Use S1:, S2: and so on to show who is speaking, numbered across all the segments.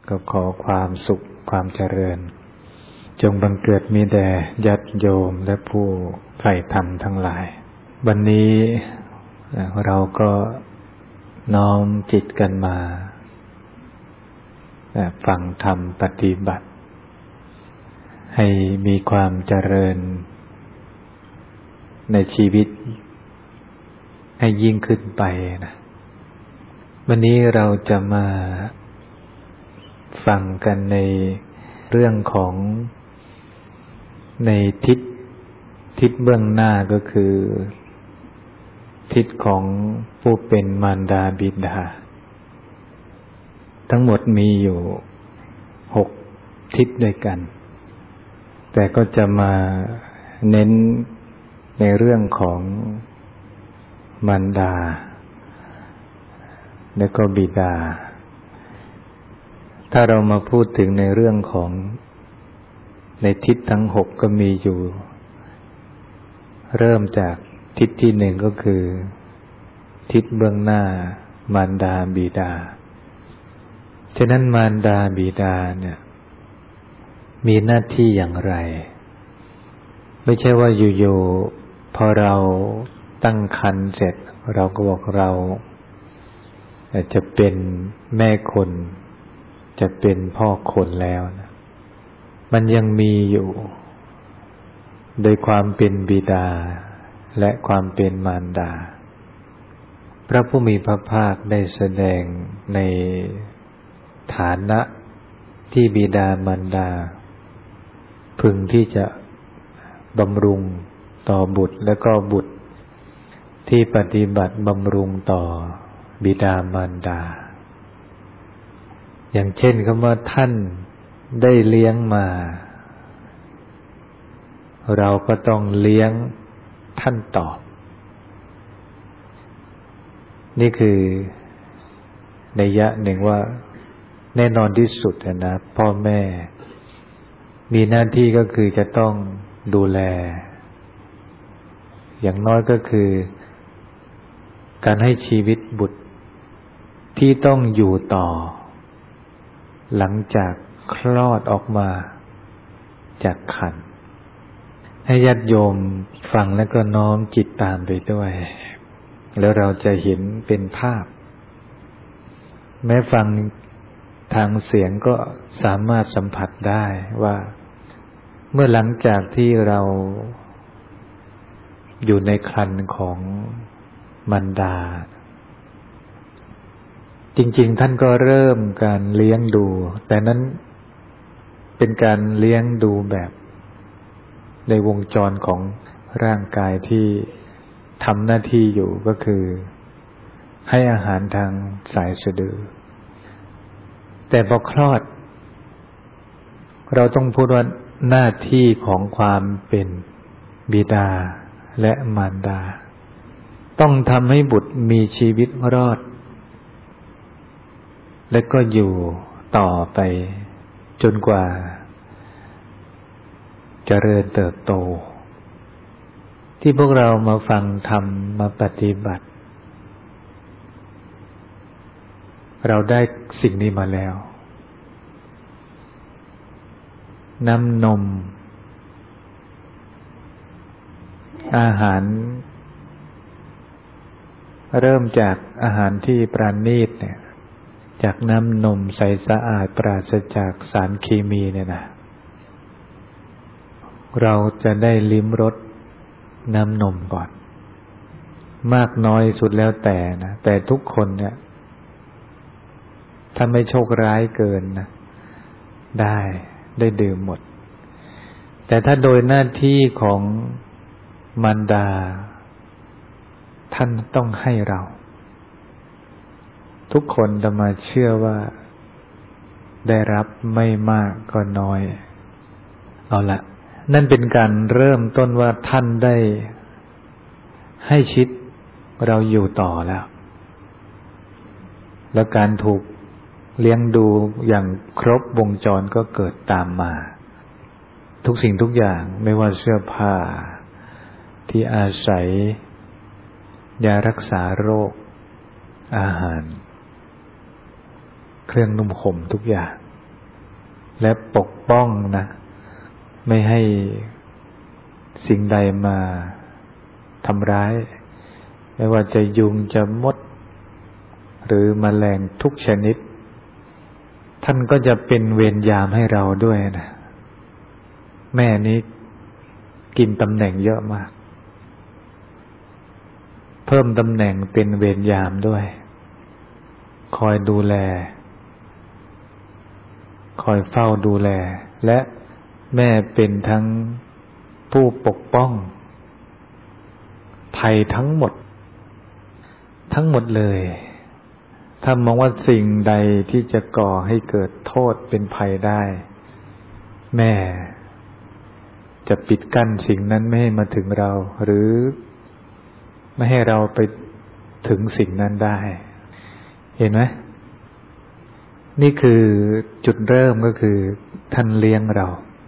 S1: ก็ขอความสุขความเจริญจงบังเกิดมีแด่ญาติโยมและผู้ใฝ่ธรรมทั้งหลายวันนี้เราก็น้อมจิตกันมาฟังธรรมปฏิบัติให้มีความเจริญในชีวิตให้ยิ่งขึ้นไปนะวันนี้เราจะมาฟังกันในเรื่องของในทิศเบื้องหน้าก็คือทิศของผู้เป็นมารดาบิดาทั้งหมดมีอยู่6ทิศด้วยกันแต่ก็จะมาเน้นในเรื่องของมารดาและก็บิดาถ้าเรามาพูดถึงในเรื่องของในทิศทั้ง6ก็มีอยู่เริ่มจากทิศที่1ก็คือทิศเบื้องหน้ามารดาบิดาฉะนั้นมารดาบิดาเนี่ยมีหน้าที่อย่างไรไม่ใช่ว่าอยู่ๆพอเราตั้งครรภ์เสร็จเราก็บอกเราจะเป็นแม่คนจะเป็นพ่อคนแล้วนะมันยังมีอยู่โดยความเป็นบิดาและความเป็นมารดาพระผู้มีพระภาคได้แสดงในฐานะที่บิดามารดาพึงที่จะบำรุงต่อบุตรและก็บุตรที่ปฏิบัติบำรุงต่อบิดามารดาอย่างเช่นคำว่าท่านได้เลี้ยงมาเราก็ต้องเลี้ยงท่านตอบนี่คือนัยยะหนึ่งว่าแน่นอนที่สุดนะพ่อแม่มีหน้าที่ก็คือจะต้องดูแลอย่างน้อยก็คือการให้ชีวิตบุตรที่ต้องอยู่ต่อหลังจากคลอดออกมาจากครรภ์ให้ญาติโยมฟังแล้วก็น้อมจิตตามไปด้วยแล้วเราจะเห็นเป็นภาพแม้ฟังทางเสียงก็สามารถสัมผัสได้ว่าเมื่อหลังจากที่เราอยู่ในครรภ์ของมารดาจริงๆท่านก็เริ่มการเลี้ยงดูแต่นั้นเป็นการเลี้ยงดูแบบในวงจรของร่างกายที่ทำหน้าที่อยู่ก็คือให้อาหารทางสายสะดือแต่พอคลอดเราต้องพูดว่าหน้าที่ของความเป็นบิดาและมารดาต้องทำให้บุตรมีชีวิตรอดและก็อยู่ต่อไปจนกว่าเจริญเติบโตที่พวกเรามาฟังธรรมมาปฏิบัติเราได้สิ่งนี้มาแล้วน้ำนมอาหารเริ่มจากอาหารที่ปราณีตเนี่ยจากน้ำนมใสสะอาดปราศจากสารเคมีเนี่ยนะเราจะได้ลิ้มรสน้ำนมก่อนมากน้อยสุดแล้วแต่นะแต่ทุกคนเนี่ยถ้าไม่โชคร้ายเกินนะได้ดื่มหมดแต่ถ้าโดยหน้าที่ของมารดาท่านต้องให้เราทุกคนจะมาเชื่อว่าได้รับไม่มากก็น้อยเอาละนั่นเป็นการเริ่มต้นว่าท่านได้ให้ชีวิตเราอยู่ต่อแล้วการถูกเลี้ยงดูอย่างครบวงจรก็เกิดตามมาทุกสิ่งทุกอย่างไม่ว่าเสื้อผ้าที่อาศัยยารักษาโรคอาหารเครื่องนุ่มห่มทุกอย่างและปกป้องนะไม่ให้สิ่งใดมาทำร้ายไม่ว่าจะยุงจะมดหรือแมลงทุกชนิดท่านก็จะเป็นเวรยามให้เราด้วยนะแม่นี้กินตำแหน่งเยอะมากเพิ่มตำแหน่งเป็นเวรยามด้วยคอยดูแลคอยเฝ้าดูแลและแม่เป็นทั้งผู้ปกป้องภัยทั้งหมดเลยถ้ามองว่าสิ่งใดที่จะก่อให้เกิดโทษเป็นภัยได้แม่จะปิดกั้นสิ่งนั้นไม่ให้มาถึงเราหรือไม่ให้เราไปถึงสิ่งนั้นได้เห็นไหมนี่คือจุดเริ่มก็คือท่านเลี้ยงเรา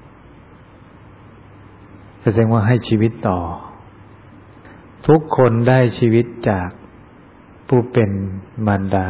S1: แสดงว่าให้ชีวิตต่อทุกคนได้ชีวิตจากผู้เป็นมารดา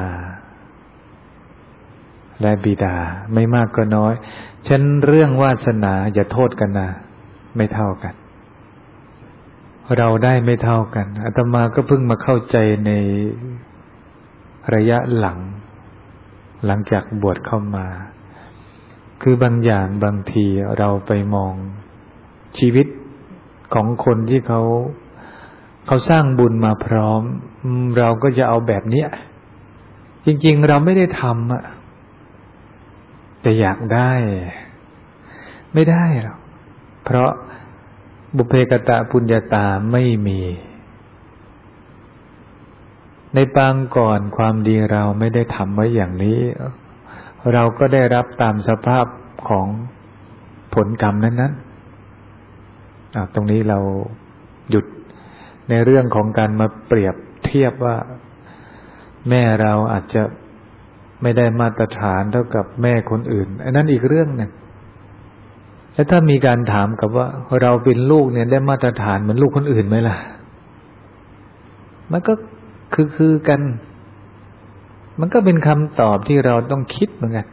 S1: และบิดาไม่มากก็น้อยฉะนั้นเรื่องวาสนาอย่าโทษกันนะไม่เท่ากันเราได้ไม่เท่ากันอาตมาก็เพิ่งมาเข้าใจในระยะหลังจากบวชเข้ามาคือบางอย่างบางทีเราไปมองชีวิตของคนที่เขาสร้างบุญมาพร้อมเราก็จะเอาแบบเนี้ยจริงๆเราไม่ได้ทำอะแต่อยากได้ไม่ได้หรอกเพราะบุพเพกตปุญญาตาไม่มีในปางก่อนความดีเราไม่ได้ทำไว้อย่างนี้เราก็ได้รับตามสภาพของผลกรรมนั้นๆตรงนี้เราหยุดในเรื่องของการมาเปรียบเทียบว่าแม่เราอาจจะไม่ได้มาตรฐานเท่ากับแม่คนอื่นอันนั้นอีกเรื่องหนึ่งแล้วถ้ามีการถามกับว่าเราเป็นลูกเนี่ยได้มาตรฐานเหมือนลูกคนอื่นไหมล่ะมันก็คือกันมันก็เป็นคำตอบที่เราต้องคิดเหมือนกัน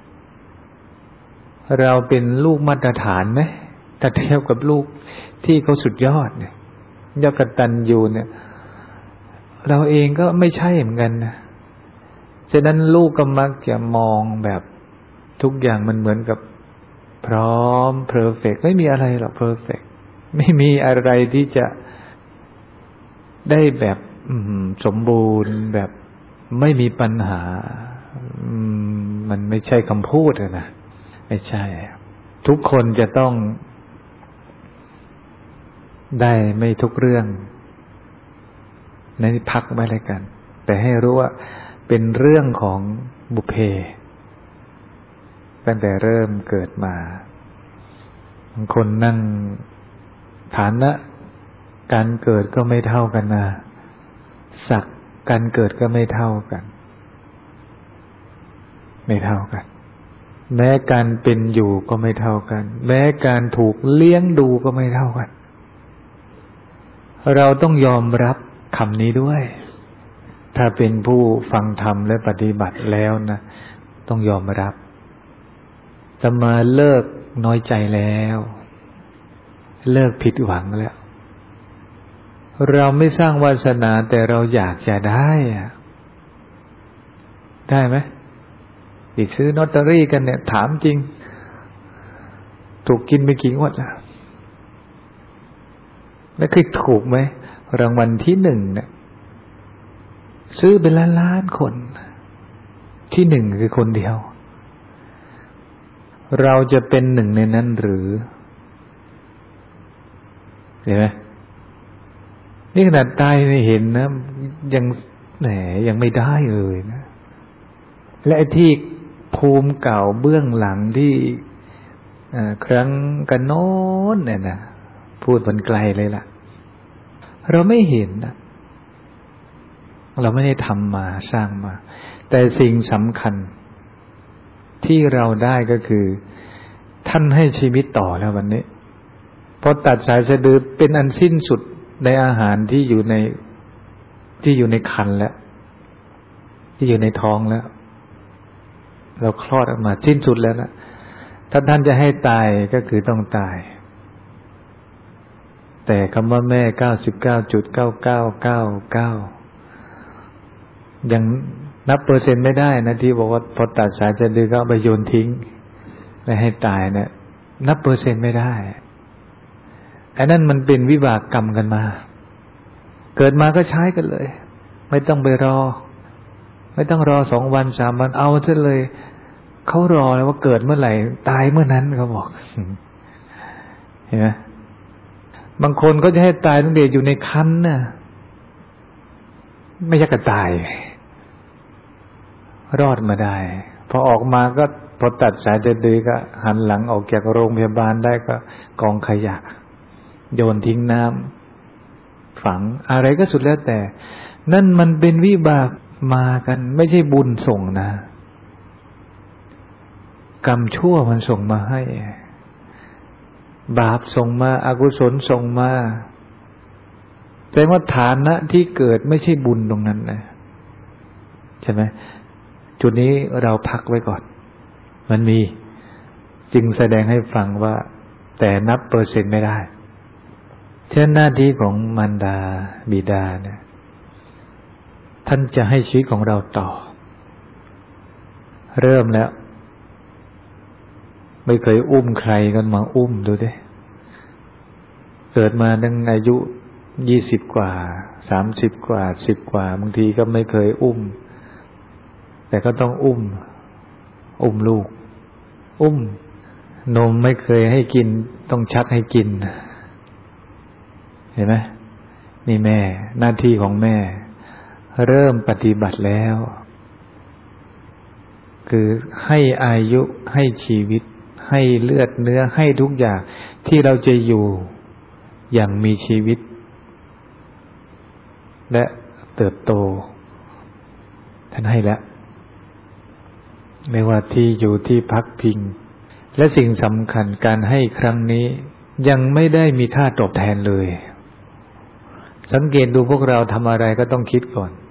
S1: เราเป็นลูกมาตรฐานไหมถ้าเทียบกับลูกที่เขาสุดยอดเนี่ยยอดกตัญญูเนี่ยเราเองก็ไม่ใช่เหมือนกันนะฉะนั้นลูกก็มักจะมองแบบทุกอย่างมันเหมือนกับพร้อมเพอร์เฟกต์ไม่มีอะไรหรอกเพอร์เฟกต์ไม่มีอะไรที่จะได้แบบสมบูรณ์แบบไม่มีปัญหามันไม่ใช่คำพูดนะไม่ใช่ทุกคนจะต้องได้ไม่ทุกเรื่องในพักไว้เลยกันแต่ให้รู้ว่าเป็นเรื่องของบุพเพตั้งแต่เริ่มเกิดมาบางคนนั่งฐานะการเกิดก็ไม่เท่ากันนะศักดิ์การเกิดก็ไม่เท่ากันแม้การเป็นอยู่ก็ไม่เท่ากันแม้การถูกเลี้ยงดูก็ไม่เท่ากันเราต้องยอมรับคำนี้ด้วยถ้าเป็นผู้ฟังธรรมและปฏิบัติแล้วนะต้องยอมรับจะมาเลิกน้อยใจแล้วเลิกผิดหวังแล้วเราไม่สร้างวาสนาแต่เราอยากจะได้ได้ไหมอีกซื้อลอตเตอรี่กันเนี่ยถามจริงถูกกินไปกี่งวดแล้วแล้วเคยถูกไหมรางวัลที่1เนี่ยซื้อเป็นล้านคนที่1คือคนเดียวเราจะเป็นหนึ่งในนั้นหรือเห็นไหมนี่ขนาดตายไม่เห็นนะยังไม่ได้เลยนะและไอ้ที่ภูมิเก่าเบื้องหลังที่ครั้งกันโน้นเนี่ยนะพูดมันไกลเลยล่ะเราไม่เห็นนะเราไม่ได้ทำมาสร้างมาแต่สิ่งสำคัญที่เราได้ก็คือท่านให้ชีวิตต่อแล้ววันนี้พอตัดสายสะดือเป็นอันสิ้นสุดในอาหารที่อยู่ในครรภ์แล้วที่อยู่ในท้องแล้วเราคลอดออกมาสิ้นสุดแล้วนะถ้าท่านจะให้ตายก็คือต้องตายแต่คำว่าแม่ 99.9999 ยังนับเปอร์เซ็นต์ไม่ได้นะที่บอกว่าพอตัดสายสะดือก็เอาไปโยนทิ้งไม่ให้ตายเนี่ยนับเปอร์เซ็นต์ไม่ได้อันนั้นมันเป็นวิบากกรรมกันมาเกิดมาก็ใช้กันเลยไม่ต้องไปรอไม่ต้องรอ2 วัน3 วันเอาซะเลยเขารอแล้วว่าเกิดเมื่อไหร่ตายเมื่อนั้นเขาบอกเห็นไหมบางคนก็จะให้ตายตั้งแต่อยู่ในครรภ์น่ะไม่ใช่กระตายรอดมาได้พอออกมาก็พอตัดสายสะดือก็หันหลังออกจากโรงพยาบาลได้ก็กองขยะโยนทิ้งน้ำฝังอะไรก็สุดแล้วแต่นั่นมันเป็นวิบากมากันไม่ใช่บุญส่งนะกรรมชั่วมันส่งมาให้บาปส่งมาอกุศลส่งมาแสดงว่าฐานะที่เกิดไม่ใช่บุญตรงนั้นนะใช่ไหมจุดนี้เราพักไว้ก่อนมันมีจึงแสดงให้ฟังว่าแต่นับเปอร์เซ็นต์ไม่ได้ฉะนั้นหน้าที่ของมารดาบิดาเนี่ยท่านจะให้ชีวิตของเราต่อเริ่มแล้วไม่เคยอุ้มใครกันมาอุ้มดูดิเกิดมาตั้งอายุ20 กว่า30 กว่า10 กว่าบางทีก็ไม่เคยอุ้มแต่ก็ต้องอุ้มลูกอุ้มนมไม่เคยให้กินต้องชักให้กินเห็นไหมนี่แม่หน้าที่ของแม่เริ่มปฏิบัติแล้วคือให้อายุให้ชีวิตให้เลือดเนื้อให้ทุกอย่างที่เราจะอยู่อย่างมีชีวิตและเติบโตท่านให้แล้วไม่ว่าที่อยู่ที่พักพิงและสิ่งสำคัญการให้ครั้งนี้ยังไม่ได้มีค่าตอบแทนเลยสังเกตดูพวกเราทำอะไรก็ต้องคิดก่อน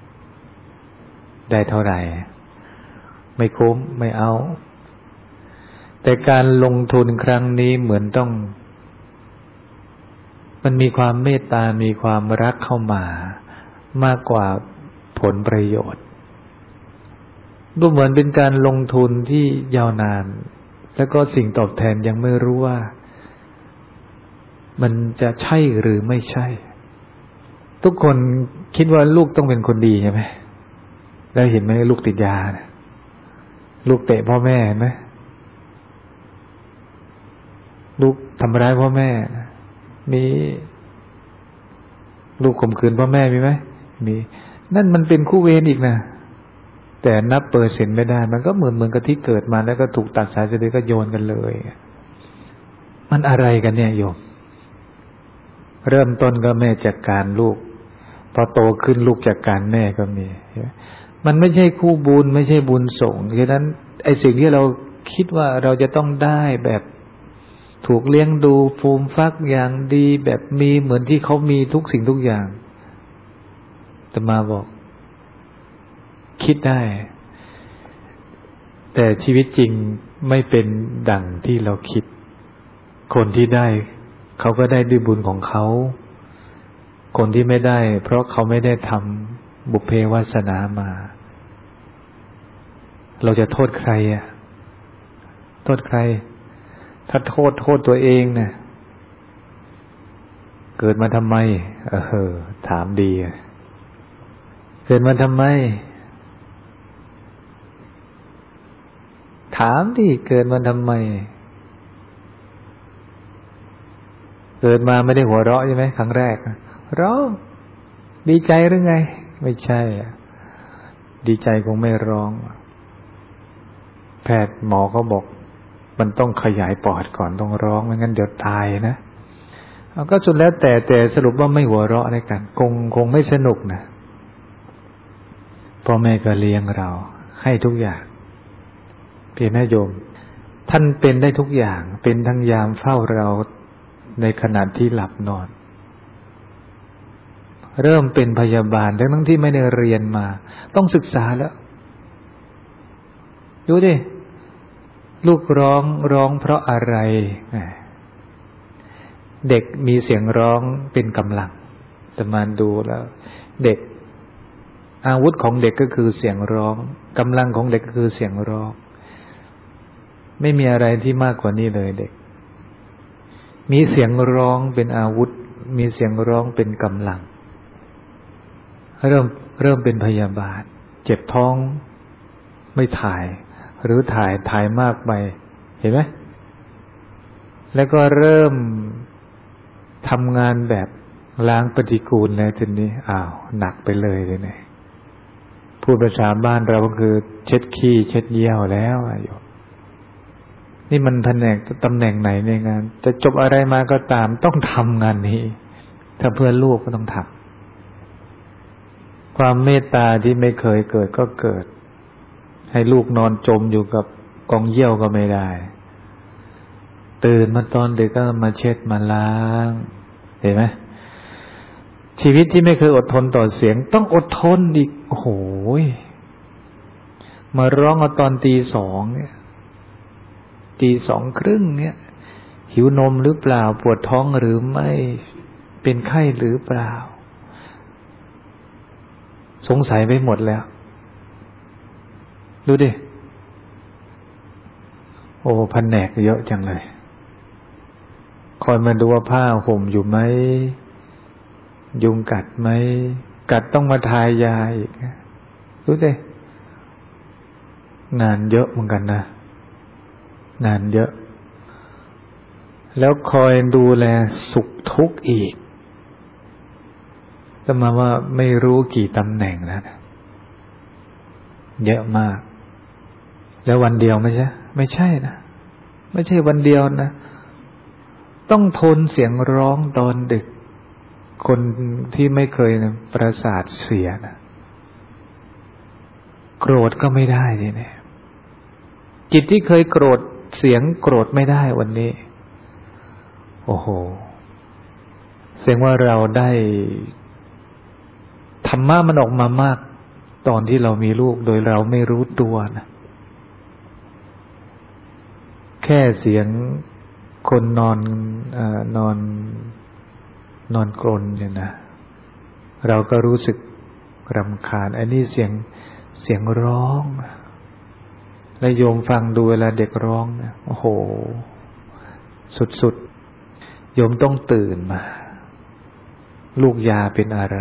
S1: ได้เท่าไหร่ไม่คุ้มไม่เอาแต่การลงทุนครั้งนี้เหมือนต้องมันมีความเมตตามีความรักเข้ามามากกว่าผลประโยชน์ดูเหมือนเป็นการลงทุนที่ยาวนานแล้วก็สิ่งตอบแทนยังไม่รู้ว่ามันจะใช่หรือไม่ใช่ทุกคนคิดว่าลูกต้องเป็นคนดีใช่ไหมแล้วเห็นไหมลูกติดยาลูกเตะพ่อแม่เห็นไหมลูกทำร้ายพ่อแม่มีลูกข่มขืนพ่อแม่มีไหมมีนั่นมันเป็นคู่เวรอีกนะแต่นับเปอร์เซ็นต์ไม่ได้มันก็เหมือนกับที่เกิดมาแล้วก็ถูกตัดสายสะดือก็โยนกันเลยมันอะไรกันเนี่ยโยมเริ่มต้นก็แม่จัดการลูกพอโตขึ้นลูกจัดการแม่ก็มีมันไม่ใช่คู่บุญไม่ใช่บุญส่งฉะนั้นไอ้สิ่งที่เราคิดว่าเราจะต้องได้แบบถูกเลี้ยงดูฟูมฟักอย่างดีแบบมีเหมือนที่เขามีทุกสิ่งทุกอย่างอาตมาบอกคิดได้แต่ชีวิตจริงไม่เป็นดั่งที่เราคิดคนที่ได้เขาก็ได้ด้วยบุญของเขาคนที่ไม่ได้เพราะเขาไม่ได้ทำบุพเพวาสนามาเราจะโทษใครอ่ะโทษใครถ้าโทษตัวเองเนี่ยเกิดมาทำไมถามดีเกิดมาทำไมถามดิเกิดมาทำไมเกิดมาไม่ได้หัวเราะใช่ไหมครั้งแรกร้องดีใจหรือไงไม่ใช่ดีใจคงไม่ร้องแพทย์หมอเขาบอกมันต้องขยายปอดก่อนต้องร้องไม่งั้นเดี๋ยวตายนะก็สุดแล้วแต่สรุปว่าไม่หัวเราะในกันคงไม่สนุกนะพ่อแม่ก็เลี้ยงเราให้ทุกอย่างเพียงแม่โยมท่านเป็นได้ทุกอย่างเป็นทั้งยามเฝ้าเราในขณะที่หลับนอนเริ่มเป็นพยาบาลทั้งที่ไม่ได้เรียนมาต้องศึกษาแล้วดูดิลูกร้องเพราะอะไรเด็กมีเสียงร้องเป็นกำลังแต่มาดูแล้วเด็กอาวุธของเด็กก็คือเสียงร้องกำลังของเด็กก็คือเสียงร้องไม่มีอะไรที่มากกว่านี้เลยเด็กมีเสียงร้องเป็นอาวุธมีเสียงร้องเป็นกำลังเริ่มเป็นพยาบาทเจ็บท้องไม่ถ่ายหรือถ่ายมากไปเห็นไหมแล้วก็เริ่มทำงานแบบล้างปฏิกูลแล้วทีนี้หนักไปเลยทีนี้พูดภาษาบ้านเราก็คือเช็ดขี้เช็ดเยี่ยวแล้วโยมนี่มันแผนกตำแหน่งไหนในงานจะจบอะไรมาก็ตามต้องทำงานนี้ถ้าเพื่อลูกก็ต้องทำความเมตตาที่ไม่เคยเกิดก็เกิดให้ลูกนอนจมอยู่กับกองเยี่ยวก็ไม่ได้ตื่นมาตอนเด็กก็มาเช็ดมาล้างเห็นไหมชีวิตที่ไม่เคยอดทนต่อเสียงต้องอดทนอีกโอ้โหมาร้องเอาตอนตี 2เนี่ยตี 2:30เนี่ยหิวนมหรือเปล่าปวดท้องหรือไม่เป็นไข้หรือเปล่าสงสัยไปหมดแล้วดูดิโอ้แผนกเยอะจังเลยคอยมาดูว่าผ้าห่มอยู่ไหมยุงกัดไหมกัดต้องมาทายาอีกดูดิงานเยอะเหมือนกันนะงานเยอะแล้วคอยดูแลสุขทุกข์อีกแต่มาว่าไม่รู้กี่ตำแหน่งแล้วนะเยอะมากแล้ววันเดียวไม่ใช่นะไม่ใช่วันเดียวนะต้องทนเสียงร้องตอนดึกคนที่ไม่เคยประสาทเสียนะโกรธก็ไม่ได้ทีนี้จิตที่เคยโกรธเสียงโกรธไม่ได้วันนี้โอ้โหแสดงว่าเราได้ธรรมะมันออกมามากตอนที่เรามีลูกโดยเราไม่รู้ตัวนะแค่เสียงคนนอนกรนเนี่ยนะเราก็รู้สึกรำคาญอันนี้เสียงร้องและโยมฟังดูเวลาเด็กร้องนะโอ้โหสุดๆโยมต้องตื่นมาลูกยาเป็นอะไร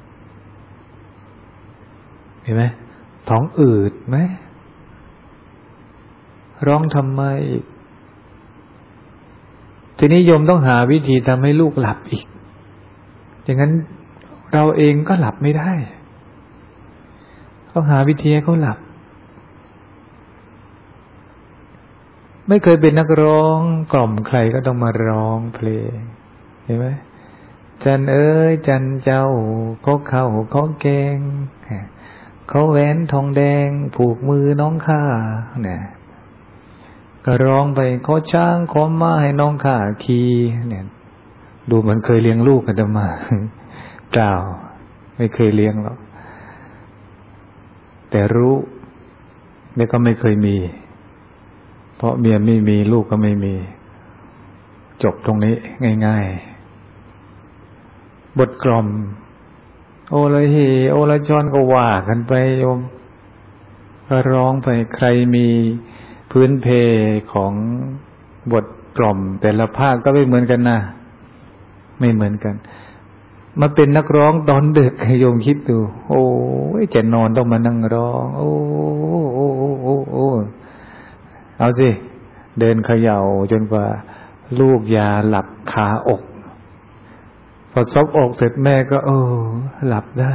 S1: เห็นไหมท้องอืดไหมร้องทำไมทีนี้โยมต้องหาวิธีทำให้ลูกหลับอีกอย่างนั้นเราเองก็หลับไม่ได้ต้องหาวิธีให้เขาหลับไม่เคยเป็นนักร้องกล่อมใครก็ต้องมาร้องเพลงเห็นไหมจันเอ้ยจันเจ้าเขาเข้าเขาแกงเขาแหวนทองแดงผูกมือน้องข้าเนี่ยก็ร้องไปขอช้างขอม้าให้น้องข้าขี่เนี่ยดูเหมือนเคยเลี้ยงลูกกันมาเปล่าไม่เคยเลี้ยงหรอกแต่รู้แล้วก็ไม่เคยมีเพราะเมียไม่มีลูกก็ไม่มีจบตรงนี้ง่ายๆบทกลอมโอละเฮโอละจอนก็ว่ากันไปโยมก็ร้องไปใครมีพื้นเพของบทกล่อมแต่ละภาคก็ไม่เหมือนกันนะไม่เหมือนกันมาเป็นนักร้องตอนดึกโยมคิดดูโอ้ยจะนอนต้องมานั่งร้องโอ้เอาสิเดินเขย่าจนกว่าลูกยาหลับคาอกพอซบอกเสร็จแม่ก็หลับได้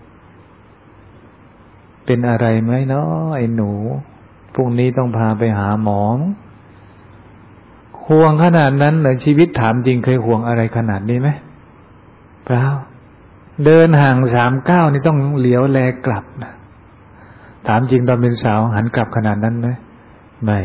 S1: เป็นอะไรไหมเนาะไอ้หนูพรุ่งนี้ต้องพาไปหาหมอห่วงขนาดนั้นเหรอชีวิตถามจริงเคยห่วงอะไรขนาดนี้ไหมเปล่าเดินห่าง3 ก้าวนี่ต้องเหลียวแลกลับนะถามจริงตอนเป็นสาวหันกลับขนาดนั้นไหมไม่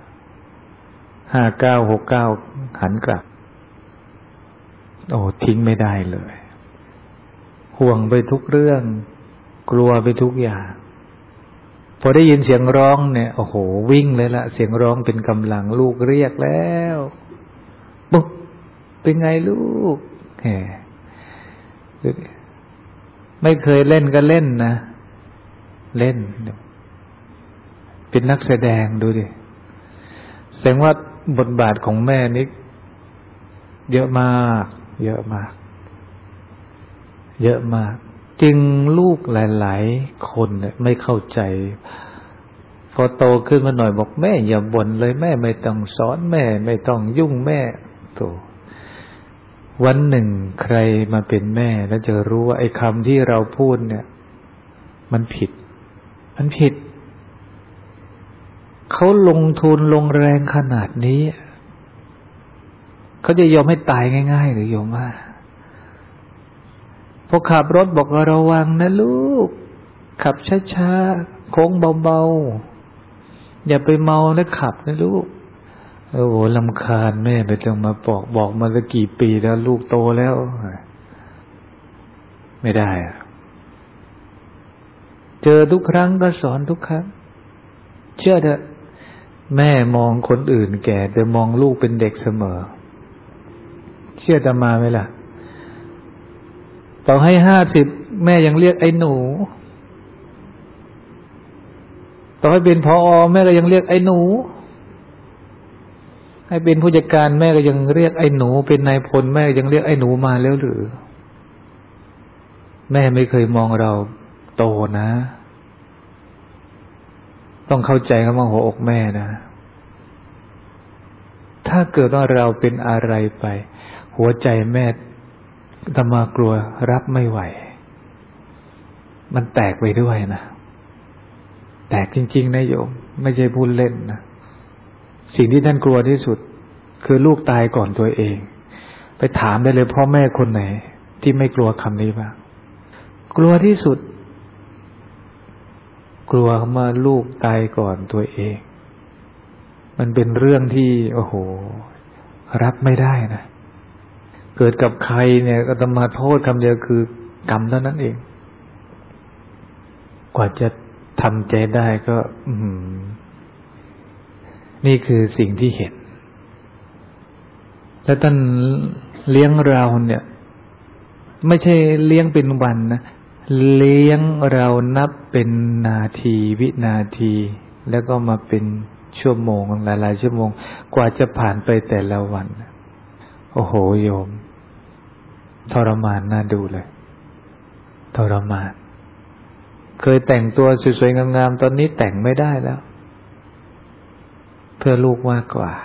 S1: 5 ก้าว 6 ก้าวหันกลับโอ้ทิ้งไม่ได้เลยห่วงไปทุกเรื่องกลัวไปทุกอย่างพอได้ยินเสียงร้องเนี่ยโอ้โหวิ่งเลยละเสียงร้องเป็นกำลังลูกเรียกแล้วปุ๊บเป็นไงลูกแหมไม่เคยเล่นก็เล่นนะเล่นเป็นนักแสดงดูดิแสดงว่าบทบาทของแม่นี่เยอะมากเยอะมากเยอะมากจึงลูกหลายๆคนเนี่ยไม่เข้าใจพอโตขึ้นมาหน่อยบอกแม่อย่าบ่นเลยแม่ไม่ต้องสอนแม่ไม่ต้องยุ่งแม่โตวันหนึ่งใครมาเป็นแม่แล้วจะรู้ว่าไอ้คำที่เราพูดเนี่ยมันผิดเขาลงทุนลงแรงขนาดนี้เขาจะยอมให้ตายง่ายๆหรือโยมว่าพอขับรถบอกระวังนะลูกขับช้าๆโค้งเบาๆอย่าไปเมาแล้วขับนะลูกโอ้โหรำคาญแม่ไปต้องมาบอกมาตั้งกี่ปีแล้วลูกโตแล้วไม่ได้อะเจอทุกครั้งก็สอนทุกครั้งเชื่อเถอะแม่มองคนอื่นแก่แต่มองลูกเป็นเด็กเสมอเชื่ออาตมาไหมล่ะต่อให้50แม่ยังเรียกไอ้หนูต่อให้เป็นผอ.แม่ก็ยังเรียกไอ้หนูให้เป็นผู้จัดการแม่ก็ยังเรียกไอ้หนูเป็นนายพลแม่ยังเรียกไอ้หนูมาแล้วหรือแม่ไม่เคยมองเราโตนะต้องเข้าใจคำว่าหัวอกแม่นะถ้าเกิดว่าเราเป็นอะไรไปหัวใจแม่อาตมากลัวรับไม่ไหวมันแตกไปด้วยนะแตกจริงๆนะโยมไม่ใช่พูดเล่นนะสิ่งที่ท่านกลัวที่สุดคือลูกตายก่อนตัวเองไปถามได้เลยพ่อแม่คนไหนที่ไม่กลัวคำนี้บ้างกลัวที่สุดกลัวเมื่อลูกตายก่อนตัวเองมันเป็นเรื่องที่โอ้โหรับไม่ได้นะเกิดกับใครเนี่ยอาตมาโทษคำเดียวคือกรรมเท่านั้นเองกว่าจะทำใจได้ก็นี่คือสิ่งที่เห็นแล้วท่านเลี้ยงเราเนี่ยไม่ใช่เลี้ยงเป็นวันนะเลี้ยงเรานับเป็นนาทีวินาทีแล้วก็มาเป็นชั่วโมงหลายๆชั่วโมงกว่าจะผ่านไปแต่ละวันโอ้โหโยมทรมานน่าดูเลยทรมานเคยแต่งตัวสวยๆงามๆตอนนี้แต่งไม่ได้แล้วเพื่อลูกมากกว่า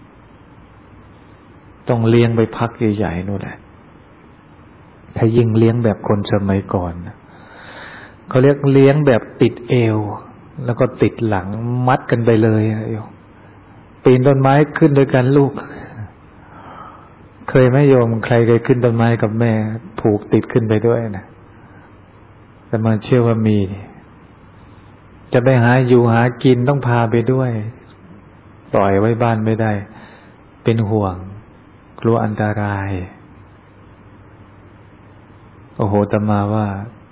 S1: ต้องเลี้ยงไปพักใหญ่ๆนู่นแหละถ้ายิ่งเลี้ยงแบบคนสมัยก่อนเขาเรียกเลี้ยงแบบติดเอวแล้วก็ติดหลังมัดกันไปเลยโยมปีนต้นไม้ขึ้นด้วยกันลูกเคยไหมโยมใครเคยขึ้นต้นไม้กับแม่ผูกติดขึ้นไปด้วยนะแต่มาเชื่อว่ามีจะไปหาอยู่หากินต้องพาไปด้วยปล่อยไว้บ้านไม่ได้เป็นห่วงกลัวอันตรายโอ้โหอาตมาว่า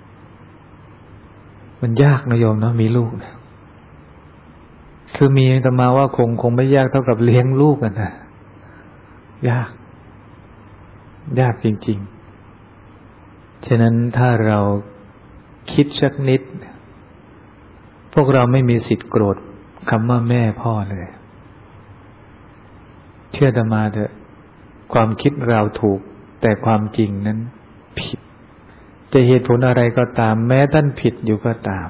S1: มันยากนะโยมเนาะมีลูกนะคือมีอาตมาว่าคงไม่ยากเท่ากับเลี้ยงลูกกันนะยากจริงๆฉะนั้นถ้าเราคิดสักนิดพวกเราไม่มีสิทธิ์โกรธคำว่าแม่พ่อเลยเชื่ออาตมาเถอะความคิดเราถูกแต่ความจริงนั้นผิดจะเหตุผลอะไรก็ตามแม้ท่านผิดอยู่ก็ตาม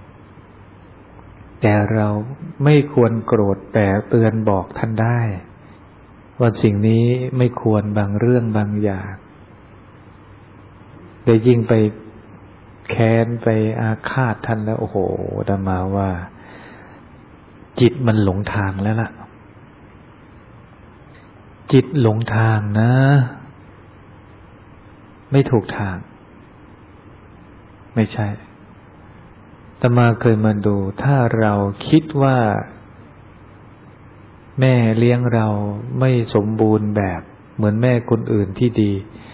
S1: แต่เราไม่ควรโกรธแต่เตือนบอกท่านได้ว่าสิ่งนี้ไม่ควรบางเรื่องบางอย่างได้ยิ่งไปแค้นไปอาฆาตท่านแล้วโอ้โหอาตมาว่าจิตมันหลงทางแล้วล่ะจิตหลงทางนะไม่ถูกทางไม่ใช่อาตมาเคยมาดูถ้าเราคิดว่าแม่เลี้ยงเราไม่สมบูรณ์แบบเหมือนแม่คนอื่นที่ดี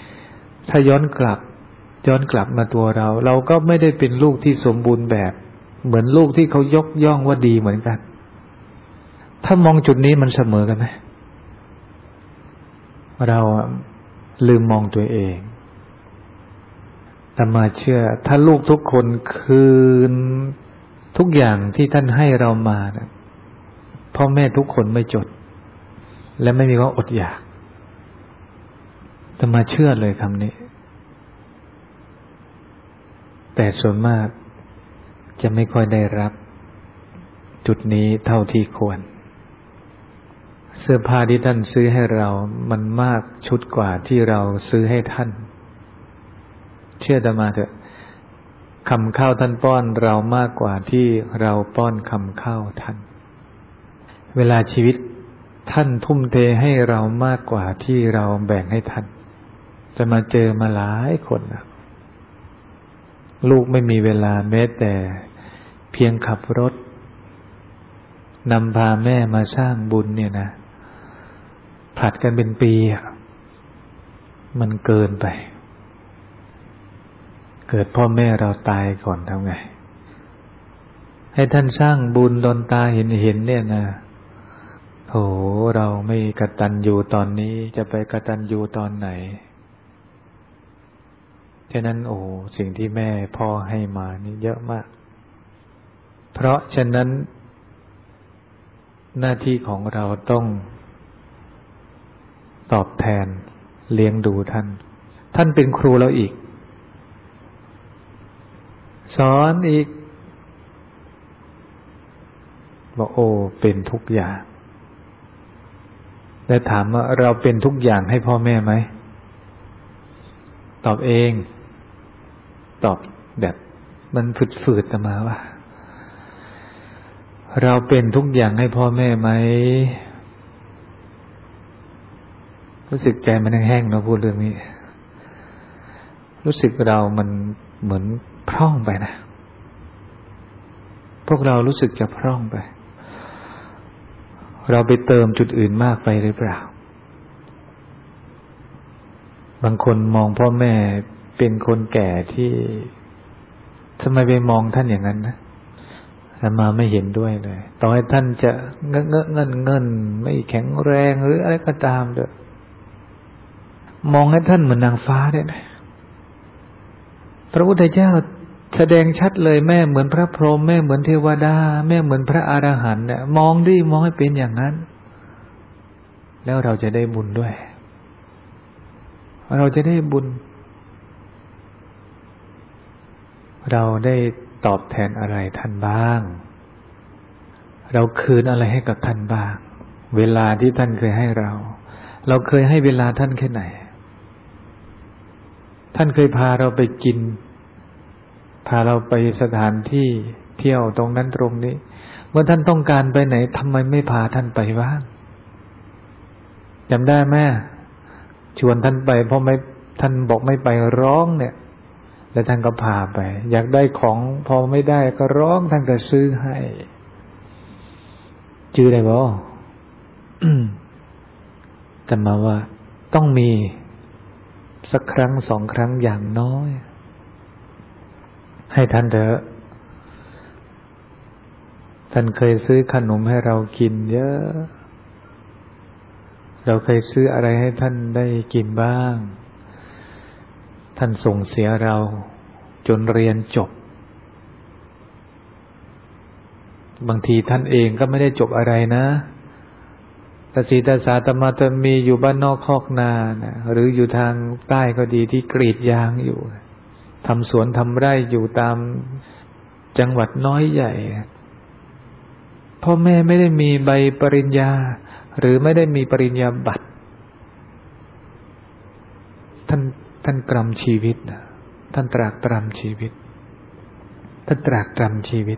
S1: ถ้าย้อนกลับมาตัวเราก็ไม่ได้เป็นลูกที่สมบูรณ์แบบเหมือนลูกที่เขายกย่องว่าดีเหมือนกันถ้ามองจุดนี้มันเสมอกันไหมเราลืมมองตัวเองแต่มาเชื่อถ้าลูกทุกคนคืนทุกอย่างที่ท่านให้เรามานะพ่อแม่ทุกคนไม่จดและไม่มีว่าอดอยากแต่มาเชื่อเลยคำนี้แต่ส่วนมากจะไม่ค่อยได้รับจุดนี้เท่าที่ควรเสื้อผ้าที่ท่านซื้อให้เรามันมากชุดกว่าที่เราซื้อให้ท่านเชื่ออาตมาเถอะคำข้าวท่านป้อนเรามากกว่าที่เราป้อนคำข้าวท่านเวลาชีวิตท่านทุ่มเทให้เรามากกว่าที่เราแบ่งให้ท่านจะมาเจอมาหลายคนนะลูกไม่มีเวลาแม้แต่เพียงขับรถนำพาแม่มาสร้างบุญเนี่ยนะผลัดกันเป็นปีมันเกินไปเกิดพ่อแม่เราตายก่อนทำไงให้ท่านสร้างบุญตอนตาเห็นเนี่ยนะโถเราไม่กตัญญูตอนนี้จะไปกตัญญูตอนไหนฉะนั้นสิ่งที่แม่พ่อให้มานี่เยอะมากเพราะฉะนั้นหน้าที่ของเราต้องตอบแทนเลี้ยงดูท่านเป็นครูเราอีกสอนอีกบอกเป็นทุกอย่างแล้วถามว่าเราเป็นทุกอย่างให้พ่อแม่ไหมตอบเองตอบแบบมันฝืดๆมาว่าเราเป็นทุกอย่างให้พ่อแม่ไหมรู้สึกใจมันแห้งๆนะพูดเรื่องนี้รู้สึกเรามันเหมือนพร่องไปนะพวกเรารู้สึกจะพร่องไปเราไปเติมจุดอื่นมากไปหรือเปล่าบางคนมองพ่อแม่เป็นคนแก่ที่ทำไมไปมองท่านอย่างนั้นนะอาตมาไม่เห็นด้วยเลยต่อให้ท่านจะเงินไม่แข็งแรงหรืออะไรก็ตามเถอะมองให้ท่านเหมือนนางฟ้าได้ไหมพระพุทธเจ้าแสดงชัดเลยแม่เหมือนพระพรหมแม่เหมือนเทวดาแม่เหมือนพระอรหันต์เนี่ยมองให้เป็นอย่างนั้นแล้วเราจะได้บุญด้วยเราจะได้บุญเราได้ตอบแทนอะไรท่านบ้างเราคืนอะไรให้กับท่านบ้างเวลาที่ท่านเคยให้เราเคยให้เวลาท่านแค่ไหนท่านเคยพาเราไปกินพาเราไปสถานที่เที่ยวตรงนั้นตรงนี้เมื่อท่านต้องการไปไหนทำไมไม่พาท่านไปบ้างจำได้ไหมชวนท่านไปเพราะไม่ท่านบอกไม่ไปร้องเนี่ยแล้วท่านก็พาไปอยากได้ของพอไม่ได้ก็ร้องท่านก็ซื้อให้จื้อได้บ่แต่มาว่าต้องมีสักครั้งสองครั้งอย่างน้อยให้ท่านเถอะท่านเคยซื้อขนมให้เรากินเยอะเราเคยซื้ออะไรให้ท่านได้กินบ้างท่านส่งเสียเราจนเรียนจบบางทีท่านเองก็ไม่ได้จบอะไรนะตาสีตาสาตมาตมีอยู่บ้านนอกคอกนานะหรืออยู่ทางใต้ก็ดีที่กรีดยางอยู่ทำสวนทำไร่อยู่ตามจังหวัดน้อยใหญ่พ่อแม่ไม่ได้มีใบปริญญาหรือไม่ได้มีปริญญาบัตรท่านกรำชีวิตนะท่านตรากตรำชีวิตท่านตรากตรำชีวิต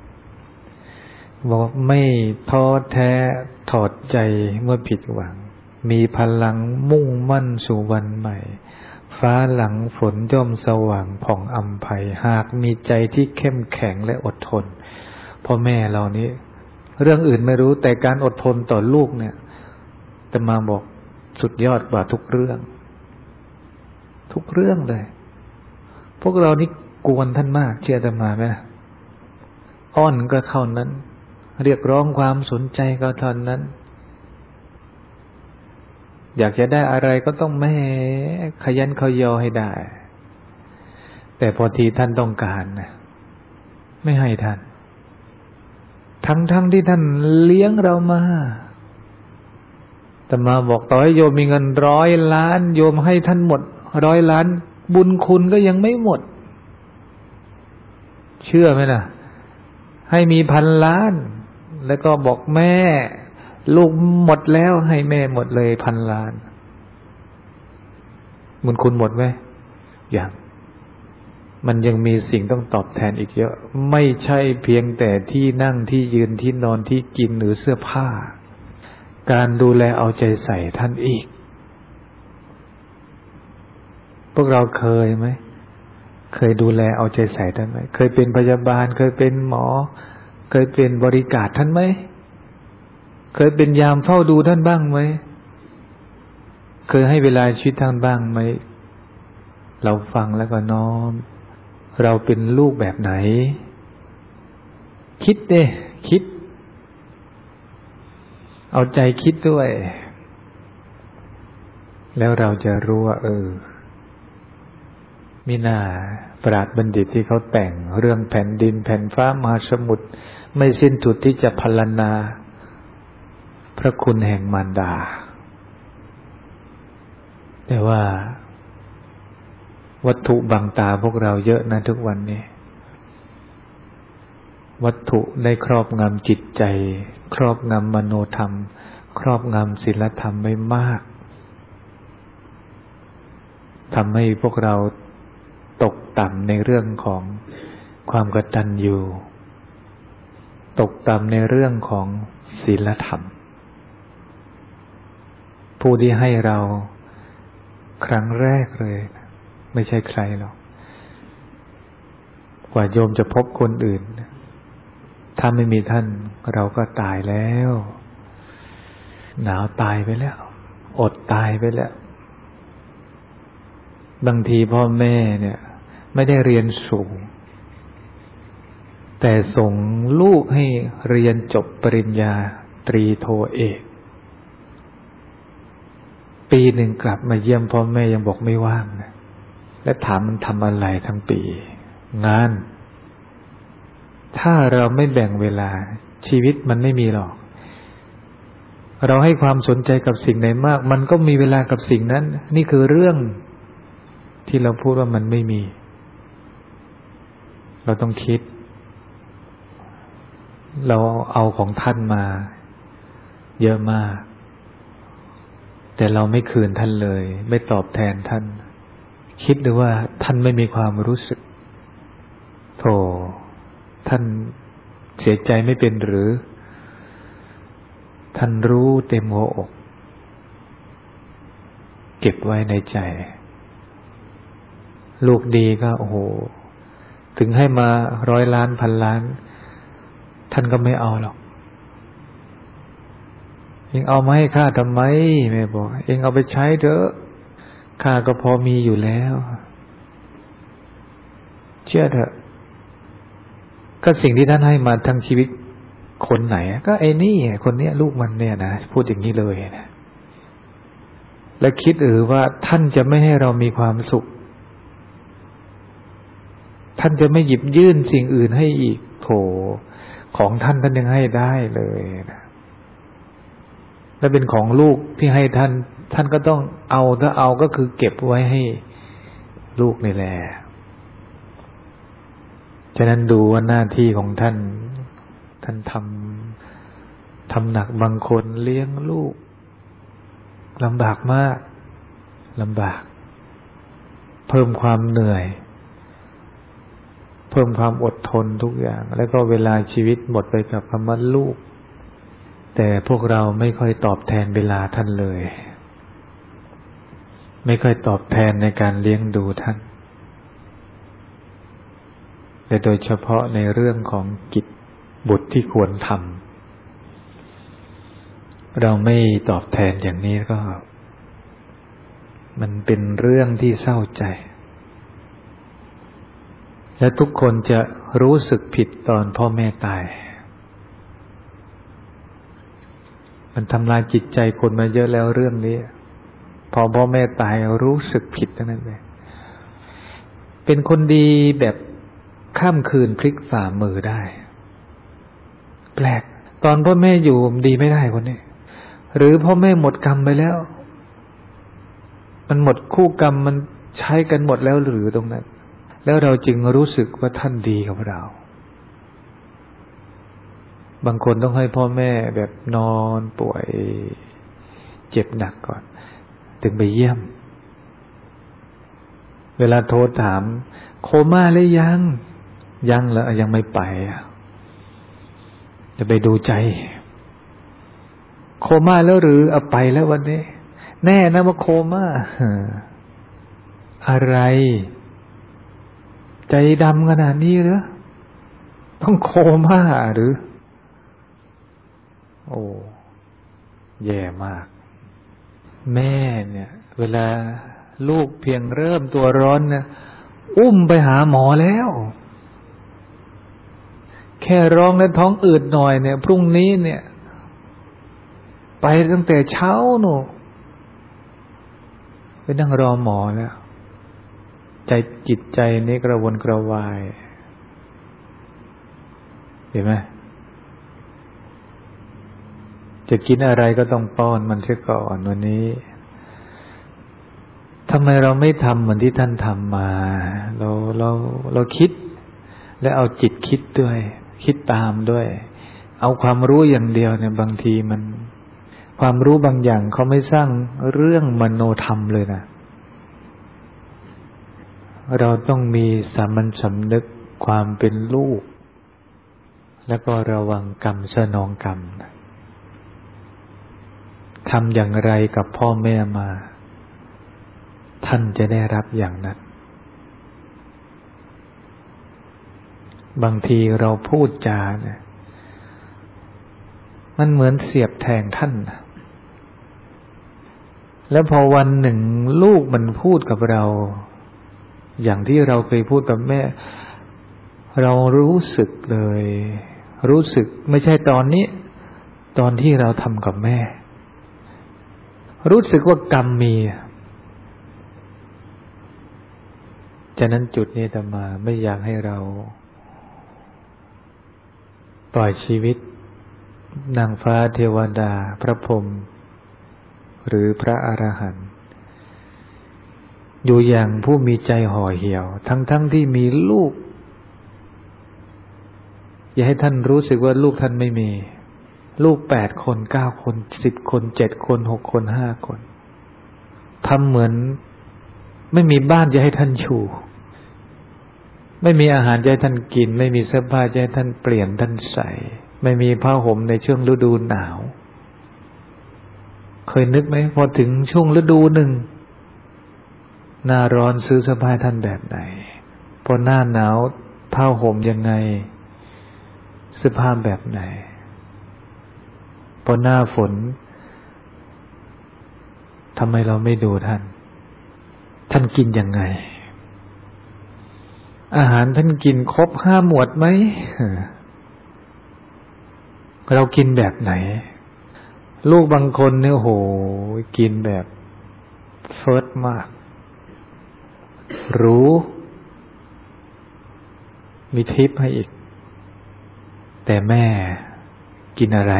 S1: บอกไม่ท้อแท้ถอดใจเมื่อผิดหวังมีพลังมุ่งมั่นสู่วันใหม่ฟ้าหลังฝนย่อมสว่างผ่องอำไพหากมีใจที่เข้มแข็งและอดทนพ่อแม่เรานี้เรื่องอื่นไม่รู้แต่การอดทนต่อลูกเนี่ยแต่มาบอกสุดยอดกว่าทุกเรื่องเลยพวกเรานี่กวนท่านมากเชื่ออาตมาไหมอ้อนก็เท่านั้นเรียกร้องความสนใจก็เท่านั้นอยากจะได้อะไรก็ต้องแม่ขยันขยอให้ได้แต่พอทีท่านต้องการนะไม่ให้ท่านทั้งที่ท่านเลี้ยงเรามาแต่มาบอกต่อให้โยมมีเงิน100 ล้านโยมให้ท่านหมด100 ล้านบุญคุณก็ยังไม่หมดเชื่อไหมล่ะให้มี1,000 ล้านแล้วก็บอกแม่ลูกหมดแล้วให้แม่หมดเลย1,000 ล้านบุญคุณหมดไหมยังมันยังมีสิ่งต้องตอบแทนอีกเยอะไม่ใช่เพียงแต่ที่นั่งที่ยืนที่นอนที่กินหรือเสื้อผ้าการดูแลเอาใจใส่ท่านอีกพวกเราเคยไหมเคยดูแลเอาใจใส่ท่านไหมเคยเป็นพยาบาลเคยเป็นหมอเคยเป็นบริการท่านไหมเคยเป็นยามเฝ้าดูท่านบ้างไหมเคยให้เวลาชีวิตท่านบ้างไหมเราฟังแล้วก็น้อมเราเป็นลูกแบบไหนคิดดิคิดเอาใจคิดด้วยแล้วเราจะรู้ว่ามีหน้าปราชญ์บัณฑิตที่เขาแต่งเรื่องแผ่นดินแผ่นฟ้ามหาสมุทรไม่สิ้นสุดที่จะพรรณนาพระคุณแห่งมารดาแต่ว่าวัตถุบังตาพวกเราเยอะนะทุกวันนี้วัตถุได้ครอบงำจิตใจครอบงำมโนธรรมครอบงำศีลธรรมไม่มากทำให้พวกเราตกต่ำในเรื่องของความกตัญญูตกต่ำในเรื่องของศีลธรรมผู้ที่ให้เราครั้งแรกเลยไม่ใช่ใครหรอกกว่าโยมจะพบคนอื่นถ้าไม่มีท่านเราก็ตายแล้วหนาวตายไปแล้วอดตายไปแล้วบางทีพ่อแม่เนี่ยไม่ได้เรียนสูงแต่ส่งลูกให้เรียนจบปริญญาตรีโทเอกปีหนึ่งกลับมาเยี่ยมพ่อแม่ยังบอกไม่ว่างนะและถามมันทำอะไรทั้งปีงานถ้าเราไม่แบ่งเวลาชีวิตมันไม่มีหรอกเราให้ความสนใจกับสิ่งไหนมากมันก็มีเวลากับสิ่งนั้นนี่คือเรื่องที่เราพูดว่ามันไม่มีเราต้องคิดเราเอาของท่านมาเยอะมากแต่เราไม่คืนท่านเลยไม่ตอบแทนท่านคิดดูว่าท่านไม่มีความรู้สึกโธ่ท่านเสียใจไม่เป็นหรือท่านรู้เต็มหัวอกเก็บไว้ในใจลูกดีก็โอ้โหถึงให้มา100 ล้าน1,000 ล้านท่านก็ไม่เอาหรอกเองเอามาให้ข้าทำไมแม่บอกเองเอาไปใช้เถอะข้าก็พอมีอยู่แล้วเชื่อเถอะก็สิ่งที่ท่านให้มาทั้งชีวิตคนไหนก็ไอ้นี่คนเนี้ยลูกมันเนี่ยนะพูดอย่างนี้เลยนะแล้วคิดว่าท่านจะไม่ให้เรามีความสุขท่านจะไม่หยิบยื่นสิ่งอื่นให้อีกโถของท่านยังให้ได้เลยนะและเป็นของลูกที่ให้ท่านก็ต้องเอาถ้าเอาก็คือเก็บไว้ให้ลูกนี่แหละฉะนั้นดูว่าหน้าที่ของท่านทำหนักบางคนเลี้ยงลูกลำบากมากลำบากเพิ่มความเหนื่อยเพิ่มความอดทนทุกอย่างแล้วก็เวลาชีวิตหมดไปกับคำว่าลูกแต่พวกเราไม่ค่อยตอบแทนเวลาท่านเลยไม่ค่อยตอบแทนในการเลี้ยงดูท่านแต่โดยเฉพาะในเรื่องของกิจบุตรที่ควรทำเราไม่ตอบแทนอย่างนี้ก็มันเป็นเรื่องที่เศร้าใจและทุกคนจะรู้สึกผิดตอนพ่อแม่ตายมันทำลายจิตใจคนมาเยอะแล้วเรื่องนี้พอพ่อแม่ตายรู้สึกผิดนั่นเองเป็นคนดีแบบข้ามคืนพลิกฝ่ามือได้แปลกตอนพ่อแม่อยู่ดีไม่ได้คนนี้หรือพ่อแม่หมดกรรมไปแล้วมันหมดคู่กรรมมันใช้กันหมดแล้วหรือตรงนั้นแล้วเราจึงรู้สึกว่าท่านดีกับเราบางคนต้องให้พ่อแม่แบบนอนป่วยเจ็บหนักก่อนถึงไปเยี่ยมเวลาโทรถามโคม่าหรือยังเหรอยังไม่ไปจะไปดูใจโคม่าแล้วหรือเอาไปแล้ววันนี้แน่นะว่าโคม่าอะไรใจดำขนาดนี้เหรอต้องโคม่าหรือโอ้แย่มากแม่เนี่ยเวลาลูกเพียงเริ่มตัวร้อนเนี่ยอุ้มไปหาหมอแล้วแค่ร้องและท้องอืดหน่อยเนี่ยพรุ่งนี้เนี่ยไปตั้งแต่เช้าหนูไปนั่งรอหมอแล้วจิตใจนี้กระวนกระวายเห็นไหมจะกินอะไรก็ต้องป้อนมันเสียก่อนวันนี้ทำไมเราไม่ทำเหมือนที่ท่านทำมาเราคิดและเอาจิตคิดด้วยคิดตามด้วยเอาความรู้อย่างเดียวเนี่ยบางทีมันความรู้บางอย่างเขาไม่สร้างเรื่องมโนธรรมเลยนะเราต้องมีสามัญสำนึกความเป็นลูกแล้วก็ระวังกรรมสนองกรรมทำอย่างไรกับพ่อแม่มาท่านจะได้รับอย่างนั้นบางทีเราพูดจาเนี่ยมันเหมือนเสียบแทงท่านแล้วพอวันหนึ่งลูกมันพูดกับเราอย่างที่เราเคยพูดกับแม่เรารู้สึกเลยรู้สึกไม่ใช่ตอนนี้ตอนที่เราทำกับแม่รู้สึกว่ากรรมมีฉะนั้นจุดนี้อาตมาไม่อยากให้เราปล่อยชีวิตนางฟ้าเทวดาพระพรหมหรือพระอรหันต์อยู่อย่างผู้มีใจห่อเหี่ยวทั้งที่มีลูกอย่าให้ท่านรู้สึกว่าลูกท่านไม่มีลูก8 คน9 คน10 คน7 คน6 คน5 คนทำเหมือนไม่มีบ้านจะให้ท่านอยู่ไม่มีอาหารจะให้ท่านกินไม่มีเสื้อผ้าจะให้ท่านเปลี่ยนท่านใส่ไม่มีผ้าห่มในช่วงฤดูหนาวเคยนึกไหมพอถึงช่วงฤดูหนึ่งหน้าร้อนซื้อเสื้อผ้าท่านแบบไหนพอหน้าหนาวผ้าห่มยังไงเสื้อผ้าแบบไหนพอหน้าฝนทำไมเราไม่ดูท่านกินยังไงอาหารท่านกินครบ5 หมวดไหมเรากินแบบไหนลูกบางคนเนี่ยโหกินแบบเฟิร์สมากรู้มีทิปให้อีกแต่แม่กินอะไร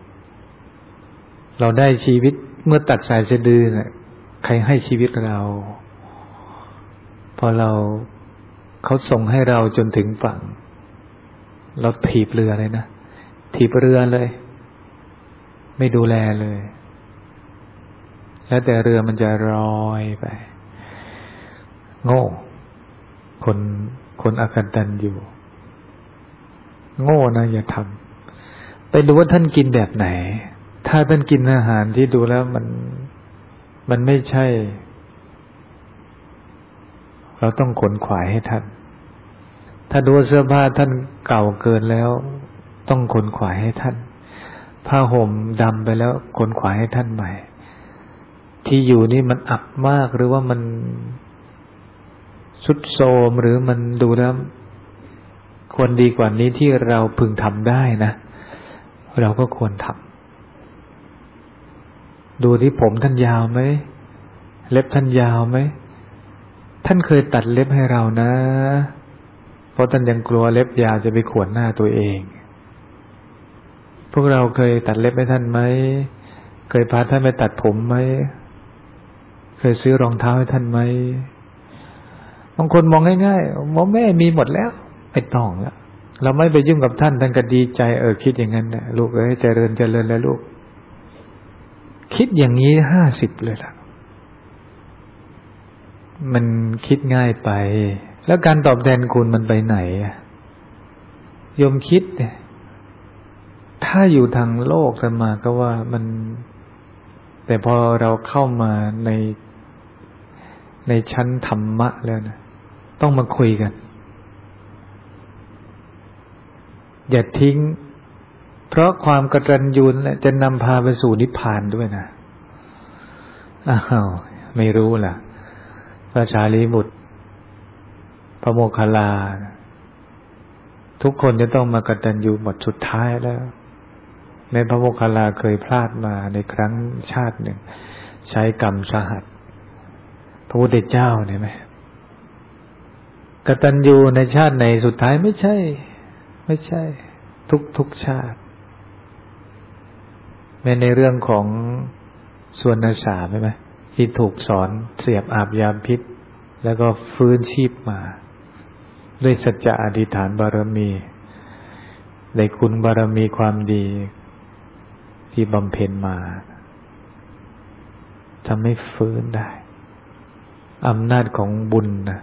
S1: เราได้ชีวิตเมื่อตัดสายสะดือน่ะใครให้ชีวิตเราพอเขาส่งให้เราจนถึงฝั่งเราถีบเรือเลยนะถีบเรือเลยไม่ดูแลเลยแล้วแต่เรือมันจะลอยไปโง่คนอกตัญญูโง่นะอย่าทำไปดูว่าท่านกินแบบไหนถ้าท่านกินอาหารที่ดูแล้วมันไม่ใช่เราต้องขนขวายให้ท่านถ้าดูเสื้อผ้าท่านเก่าเกินแล้วต้องขนขวายให้ท่านผ้าห่มดำไปแล้วขนขวายให้ท่านใหม่ที่อยู่นี่มันอับมากหรือว่ามันทรุดโทรมหรือมันดูแล้วควรดีกว่านี้ที่เราพึงทำได้นะเราก็ควรทำดูที่ผมท่านยาวไหมเล็บท่านยาวไหมท่านเคยตัดเล็บให้เรานะเพราะท่านยังกลัวเล็บยาวจะไปข่วนหน้าตัวเองพวกเราเคยตัดเล็บให้ท่านไหมเคยพาท่านไปตัดผมไหมเคยซื้อรองเท้าให้ท่านไหมบางคนมองง่ายๆมองแม่มีหมดแล้วไม่ต้องแล้วเราไม่ไปยุ่งกับท่านท่านก็ดีใจคิดอย่างนั้นนะลูกเจริญแล้วลูกคิดอย่างนี้50เลยล่ะมันคิดง่ายไปแล้วการตอบแทนคุณมันไปไหนโยมคิดเนี่ยถ้าอยู่ทางโลกกันมาก็ว่ามันแต่พอเราเข้ามาในชั้นธรรมะแล้วนะต้องมาคุยกันอย่าทิ้งเพราะความกตัญญูจะนำพาไปสู่นิพพานด้วยนะอ้าวไม่รู้ล่ะพระสารีบุตรพระโมคคัลลาทุกคนจะต้องมากตัญญูหมดสุดท้ายแล้วในพระโมคคัลลาเคยพลาดมาในครั้งชาติหนึ่งใช้กรรมสหัสพระพุทธเจ้าเนี่ยไหมกตัญญูในชาติในสุดท้ายไม่ใช่ทุกชาติแม้ในเรื่องของส่วนนาสาใช่ไหมที่ถูกสอนเสียบอาบยาพิษแล้วก็ฟื้นชีพมาด้วยสัจจะอธิษฐานบารมีได้คุณบารมีความดีที่บำเพ็ญมาทำให้ฟื้นได้อำนาจของบุญนะ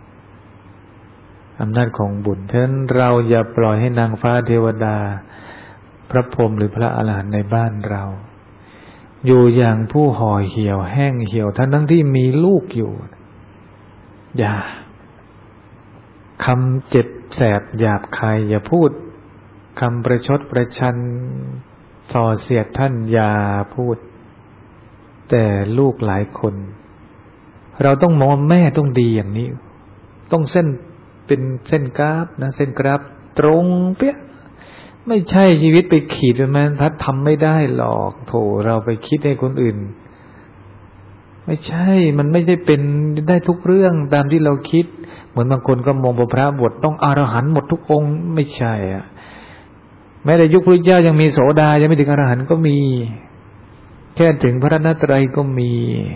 S1: อำนาจของบุญฉะนั้นเราอย่าปล่อยให้นางฟ้าเทวดาพระพรหมหรือพระอรหันต์ในบ้านเราอยู่อย่างผู้ห่อเหี่ยวแห้งเหี่ยวทั้งที่มีลูกอยู่อย่าคำเจ็บแสบหยาบคายอย่าพูดคำประชดประชันส่อเสียดท่านอย่าพูดแต่ลูกหลายคนเราต้องมองแม่ต้องดีอย่างนี้ต้องเส้นเป็นเส้นกราฟนะเส้นกราฟตรงเป๊ะไม่ใช่ชีวิตไปขีดเป็นแม่พัดทำไม่ได้หรอกโถเราไปคิดให้คนอื่นไม่ใช่มันไม่ได้เป็นได้ทุกเรื่องตามที่เราคิดเหมือนบางคนก็มองพระบวชต้องอรหันต์หมดทุกองค์ไม่ใช่อ่ะแม้แต่ยุคพระเจ้ายังมีโสดายังไม่ถึงอรหันต์ก็มีแค่ถึงพระรัตนตรัยก็มี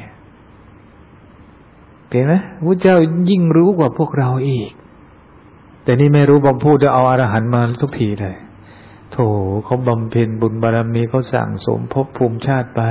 S1: เห็นไหมพระเจ้ายิ่งรู้กว่าพวกเราอีกแต่นี่ไม่รู้บอกพูดจะเอาอรหันต์มาทุกทีเลยโถเขาบำเพ็ญบุญบารมีเขาสั่งสมภพภูมิชาติไป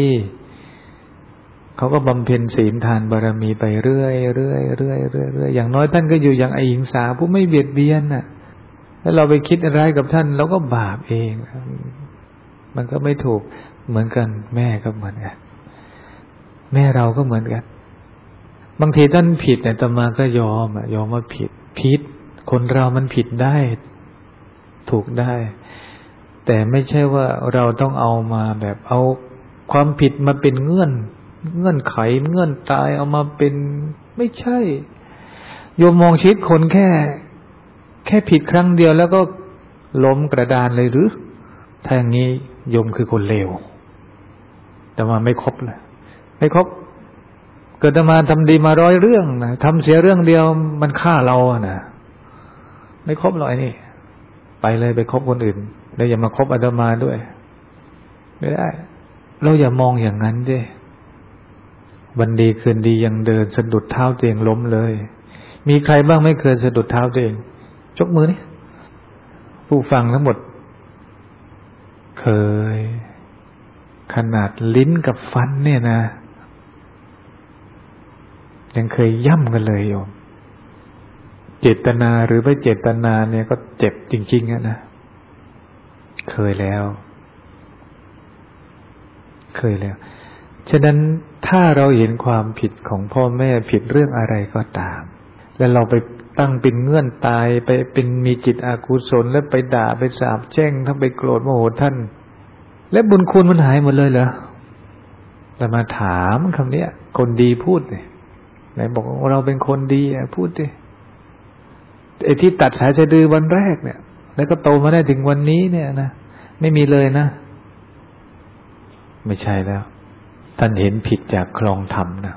S1: เขาก็บำเพ็ญศีลทานบารมีไปเรื่อยอย่างน้อยท่านก็อยู่อย่างอหิงสาผู้ไม่เบียดเบียนน่ะแล้วเราไปคิดอะไรกับท่านเราก็บาปเองมันก็ไม่ถูกเหมือนกันแม่ก็เหมือนกันแม่เราก็เหมือนกันบางทีท่านผิดแต่อาตมาก็ยอมว่าผิดคนเรามันผิดได้ถูกได้แต่ไม่ใช่ว่าเราต้องเอามาแบบเอาความผิดมาเป็นเงื่อนไขเงื่อนตายเอามาเป็นไม่ใช่โยมมองชีวิตคนแค่ผิดครั้งเดียวแล้วก็ล้มกระดานเลยหรือถ้าอย่างนี้โยมคือคนเลวแต่มาไม่ครบเลยไม่ครบเกิดมาทำดีมา100 เรื่องนะทำเสียเรื่องเดียวมันฆ่าเราอะนะไม่ครบหรอกไอ้นี่ไปเลยไปคบคนอื่นแล้วอย่ามาคบอาตมาด้วยไม่ได้เราอย่ามองอย่างนั้นดิวันดีคืนดียังเดินสะดุดเท้าตัวเองล้มเลยมีใครบ้างไม่เคยสะดุดเท้าตัวเองยกมือนี่ผู้ฟังทั้งหมดเคยขนาดลิ้นกับฟันเนี่ยนะยังเคยย่ำกันเลยโยมเจตนาหรือไม่เจตนาเนี่ยก็เจ็บจริงๆนะเคยแล้วฉะนั้นถ้าเราเห็นความผิดของพ่อแม่ผิดเรื่องอะไรก็ตามแล้วเราไปตั้งเป็นเงื่อนตายไปเป็นมีจิตอกุศลแล้วไปด่าไปสาปแช่งถ้าไปโกรธโมโหท่านและบุญคุณมันหายหมดเลยเหรอแต่มาถามคำนี้คนดีพูดเลยไหนบอกว่าเราเป็นคนดีพูดดิไอ้ที่ตัดสายสะดือวันแรกเนี่ยแล้วก็โตมาได้ถึงวันนี้เนี่ยนะไม่มีเลยนะไม่ใช่แล้วท่านเห็นผิดจากครองธรรมนะ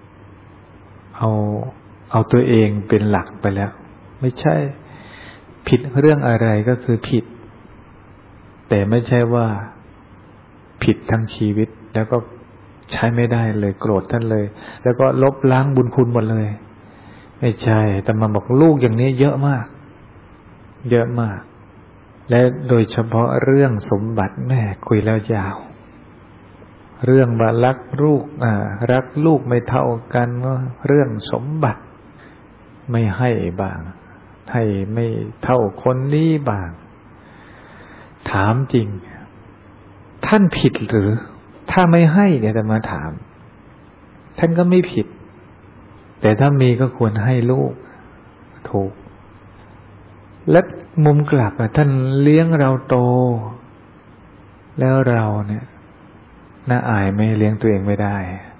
S1: เอาตัวเองเป็นหลักไปแล้วไม่ใช่ผิดเรื่องอะไรก็คือผิดแต่ไม่ใช่ว่าผิดทั้งชีวิตแล้วก็ใช้ไม่ได้เลยโกรธท่านเลยแล้วก็ลบล้างบุญคุณหมดเลยไม่ใช่แต่มาบอกลูกอย่างนี้เยอะมากเยอะมากและโดยเฉพาะเรื่องสมบัติแม่คุยแล้วยาวเรื่องว่ารักลูกไม่เท่ากันเรื่องสมบัติไม่ให้บ้างให้ไม่เท่าคนนี้บ้างถามจริงท่านผิดหรือถ้าไม่ให้เนี่ยจะมาถามท่านก็ไม่ผิดแต่ถ้ามีก็ควรให้ลูกถูกและมุมกลับท่านเลี้ยงเราโตแล้วเราเนี่ยน่าอายไม่เลี้ยงตัวเองไม่ได้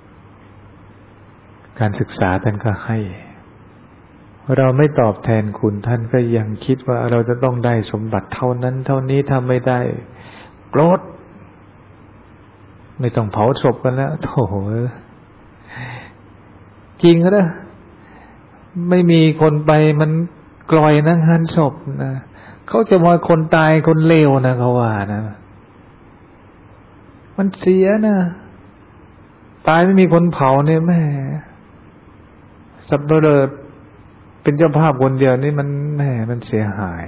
S1: การศึกษาท่านก็ให้เราไม่ตอบแทนคุณท่านก็ยังคิดว่าเราจะต้องได้สมบัติเท่านั้นเท่านี้ถ้าไม่ได้โกรธไม่ต้องเผาศพกันแล้วโถ่จริงนะไม่มีคนไปมันกลอยนั่งหันศพนะเขาจะว่าคนตายคนเลวนะเขาว่านะมันเสียนะตายไม่มีคนเผาเนี่ยแม่สับเปลือเป็นเจ้าภาพคนเดียวนี่มันแม่มันเสียหาย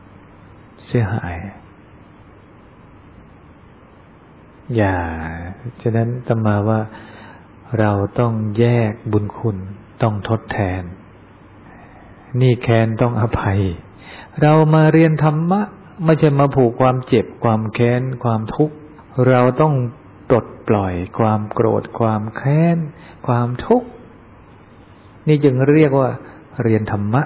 S1: อย่าฉะนั้นอาตมาว่าเราต้องแยกบุญคุณต้องทดแทนนี่แค้นต้องอภัยเรามาเรียนธรรมะไม่ใช่มาผูกความเจ็บความแค้นความทุกข์เราต้องปลดปล่อยความโกรธความแค้นความทุกข์นี่จึงเรียกว่าเรียนธรรมะ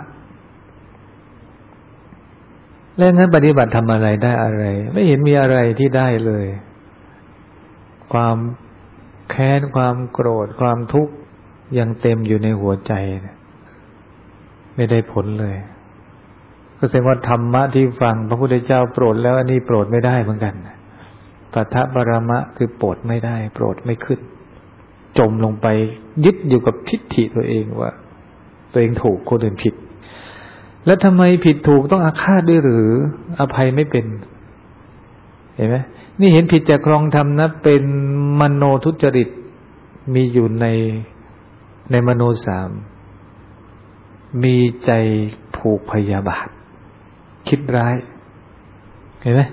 S1: แล้วงั้นปฏิบัติทำอะไรได้อะไรไม่เห็นมีอะไรที่ได้เลยความแค้นความโกรธความทุกข์ยังเต็มอยู่ในหัวใจไม่ได้ผลเลยก็แสดงว่าธรรมะที่ฟังพระพุทธเจ้าโปรดแล้วอันนี้โปรดไม่ได้เหมือนกันปัฏฐปรมะคือโปรดไม่ได้โปรดไม่ขึ้นจมลงไปยึดอยู่กับทิฏฐิตัวเองว่าตัวเองถูกคนอื่นผิดแล้วทำไมผิดถูกต้องอาฆาตด้วยหรืออภัยไม่เป็นเห็นไหมนี่เห็นผิดจากครองธรรมนะเป็นมโนทุจริตมีอยู่ในมโนสามมีใจผูกพยาบาทคิดร้ายเห็นไหม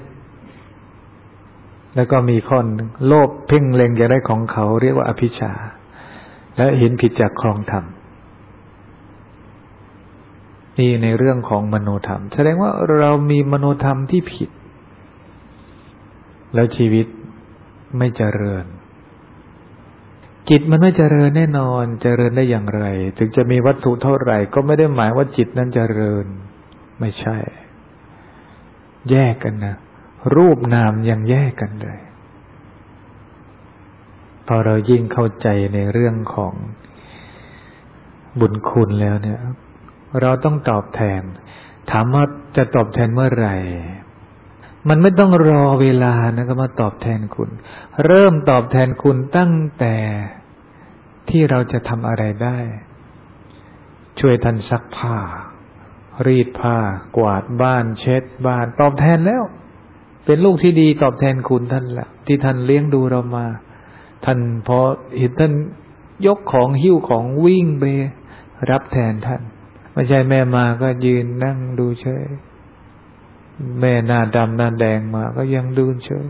S1: แล้วก็มีข้อโลภเพ่งเล็งอยากได้ของเขาเรียกว่าอภิชฌาและเห็นผิดจากครองธรรมนี่ในเรื่องของมโนธรรมแสดงว่าเรามีมโนธรรมที่ผิดแล้วชีวิตไม่เจริญจิตมันไม่เจริญแน่นอนเจริญได้อย่างไรถึงจะมีวัตถุเท่าไหร่ก็ไม่ได้หมายว่าจิตนั้นเจริญไม่ใช่แยกกันนะรูปนามยังแยกกันเลยพอเรายิ่งเข้าใจในเรื่องของบุญคุณแล้วเนี่ยเราต้องตอบแทนถามว่าจะตอบแทนเมื่อไหร่มันไม่ต้องรอเวลานะก็มาตอบแทนคุณเริ่มตอบแทนคุณตั้งแต่ที่เราจะทำอะไรได้ช่วยท่านซักผ้ารีดผ้ากวาดบ้านเช็ดบ้านตอบแทนแล้วเป็นลูกที่ดีตอบแทนคุณท่านละที่ท่านเลี้ยงดูเรามาท่านพอเห็นท่านยกของหิ้วของวิ่งไปรับแทนท่านไม่ใช่แม่มาก็ยืนนั่งดูเฉยแม่หน้าดำหน้าแดงมาก็ยังดูเฉย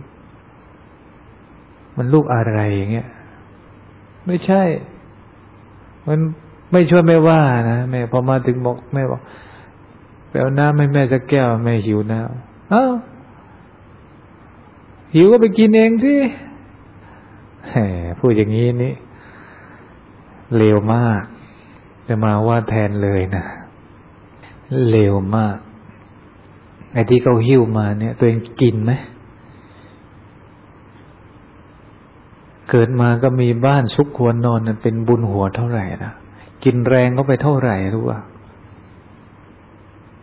S1: มันลูกอะไรอย่างเงี้ยไม่ใช่มันไม่ช่วยไม่ว่านะแม่พอมาถึงบอกแม่บอกไปเอาน้ำให้แม่สักแก้วแม่หิวน้ำอ้าวหิวก็ไปกินเองสิแหมพูดอย่างนี้นี่เลวมากจะมาว่าแทนเลยนะเลวมากไอ้ที่เขาหิ้วมาเนี่ยตัวเองกินไหมเกิดมาก็มีบ้านซุกหัวนอนนั่นเป็นบุญหัวเท่าไหร่นะกินแรงก็ไปเท่าไหร่รู้ป่ะ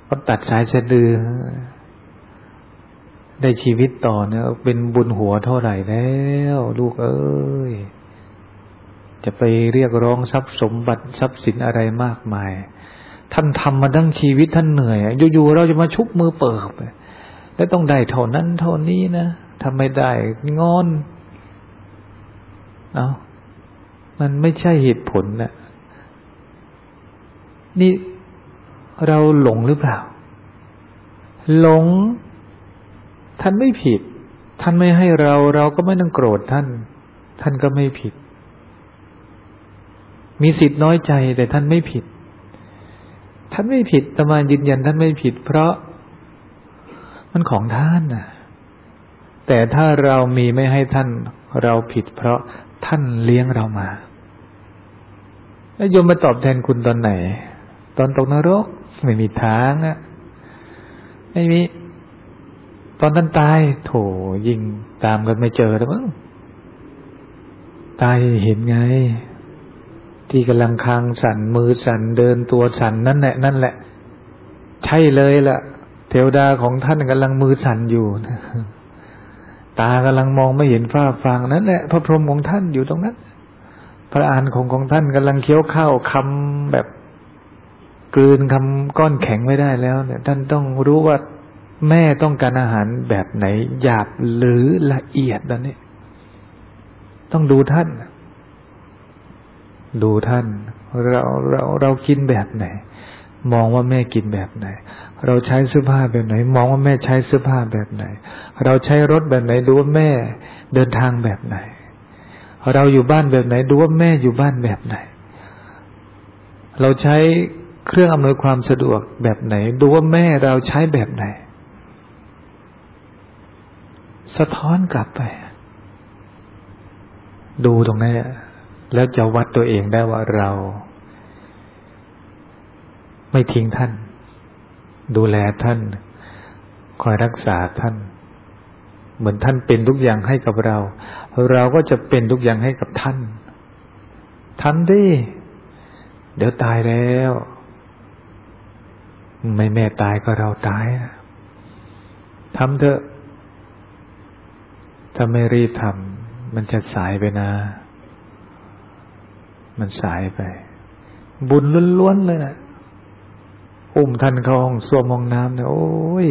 S1: ก็ตัดสายสะดือได้ชีวิตต่อเนี่ยเป็นบุญหัวเท่าไหร่แล้วลูกเอ้ยจะไปเรียกร้องทรัพย์สมบัติทรัพย์สินอะไรมากมายท่านทำมาตั้งชีวิตท่านเหนื่อยอยู่ๆเราจะมาชุบมือเปิบแล้วต้องได้เท่านั้นเท่านี้นะทำไม่ได้งอนมันไม่ใช่เหตุผลนะนี่เราหลงหรือเปล่าหลงท่านไม่ผิดท่านไม่ให้เราก็ไม่ต้องโกรธท่านก็ไม่ผิดมีสิทธิ์น้อยใจแต่ท่านไม่ผิดท่านไม่ผิดอาตมายืนยันท่านไม่ผิดเพราะมันของท่านน่ะแต่ถ้าเรามีไม่ให้ท่านเราผิดเพราะท่านเลี้ยงเรามาแล้วโยมมาตอบแทนคุณตอนไหนตอนตกนรกไม่มีทางอ่ะไม่มีตอนท่านตายโถยิ่งตามกันไม่เจอแล้วมั้งตายเห็นไงที่กำลังคางสั่นมือสั่นเดินตัวสั่นนั่นแหละใช่เลยล่ะเทวดาของท่านกำลังมือสั่นอยู่ตากำลังมองไม่เห็นฟ้าฟางนั่นแหละพระพรหมของท่านอยู่ตรงนั้นพระอานของท่านกำลังเคี้ยวข้าวคำแบบกลืนคำก้อนแข็งไม่ได้แล้วเนี่ยท่านต้องรู้ว่าแม่ต้องการอาหารแบบไหนหยาบหรือละเอียดนั่นนี่ต้องดูท่านเรากินแบบไหนมองว่าแม่กินแบบไหนเราใช้เสื้อผ้าแบบไหนมองว่าแม่ใช้เสื้อผ้าแบบไหนเราใช้รถแบบไหนดูว่าแม่เดินทางแบบไหนเราอยู่บ้านแบบไหนดูว่าแม่อยู่บ้านแบบไหนเราใช้เครื่องอำนวยความสะดวกแบบไหนดูว่าแม่เราใช้แบบไหนสะท้อนกลับไปดูตรงนี้แล้วจะวัดตัวเองได้ว่าเราไม่ทิ้งท่านดูแลท่านคอยรักษาท่านเหมือนท่านเป็นทุกอย่างให้กับเราก็จะเป็นทุกอย่างให้กับท่านทำดิเดี๋ยวตายแล้วไม่แม่ตายก็เราตายทำเถอะถ้าไม่รีบทำมันจะสายไปนะมันสายไปบุญล้วนๆเลยนะอุ้มท่านเข้าห้องส้วมห้องน้ำเนี่ยโอ้ย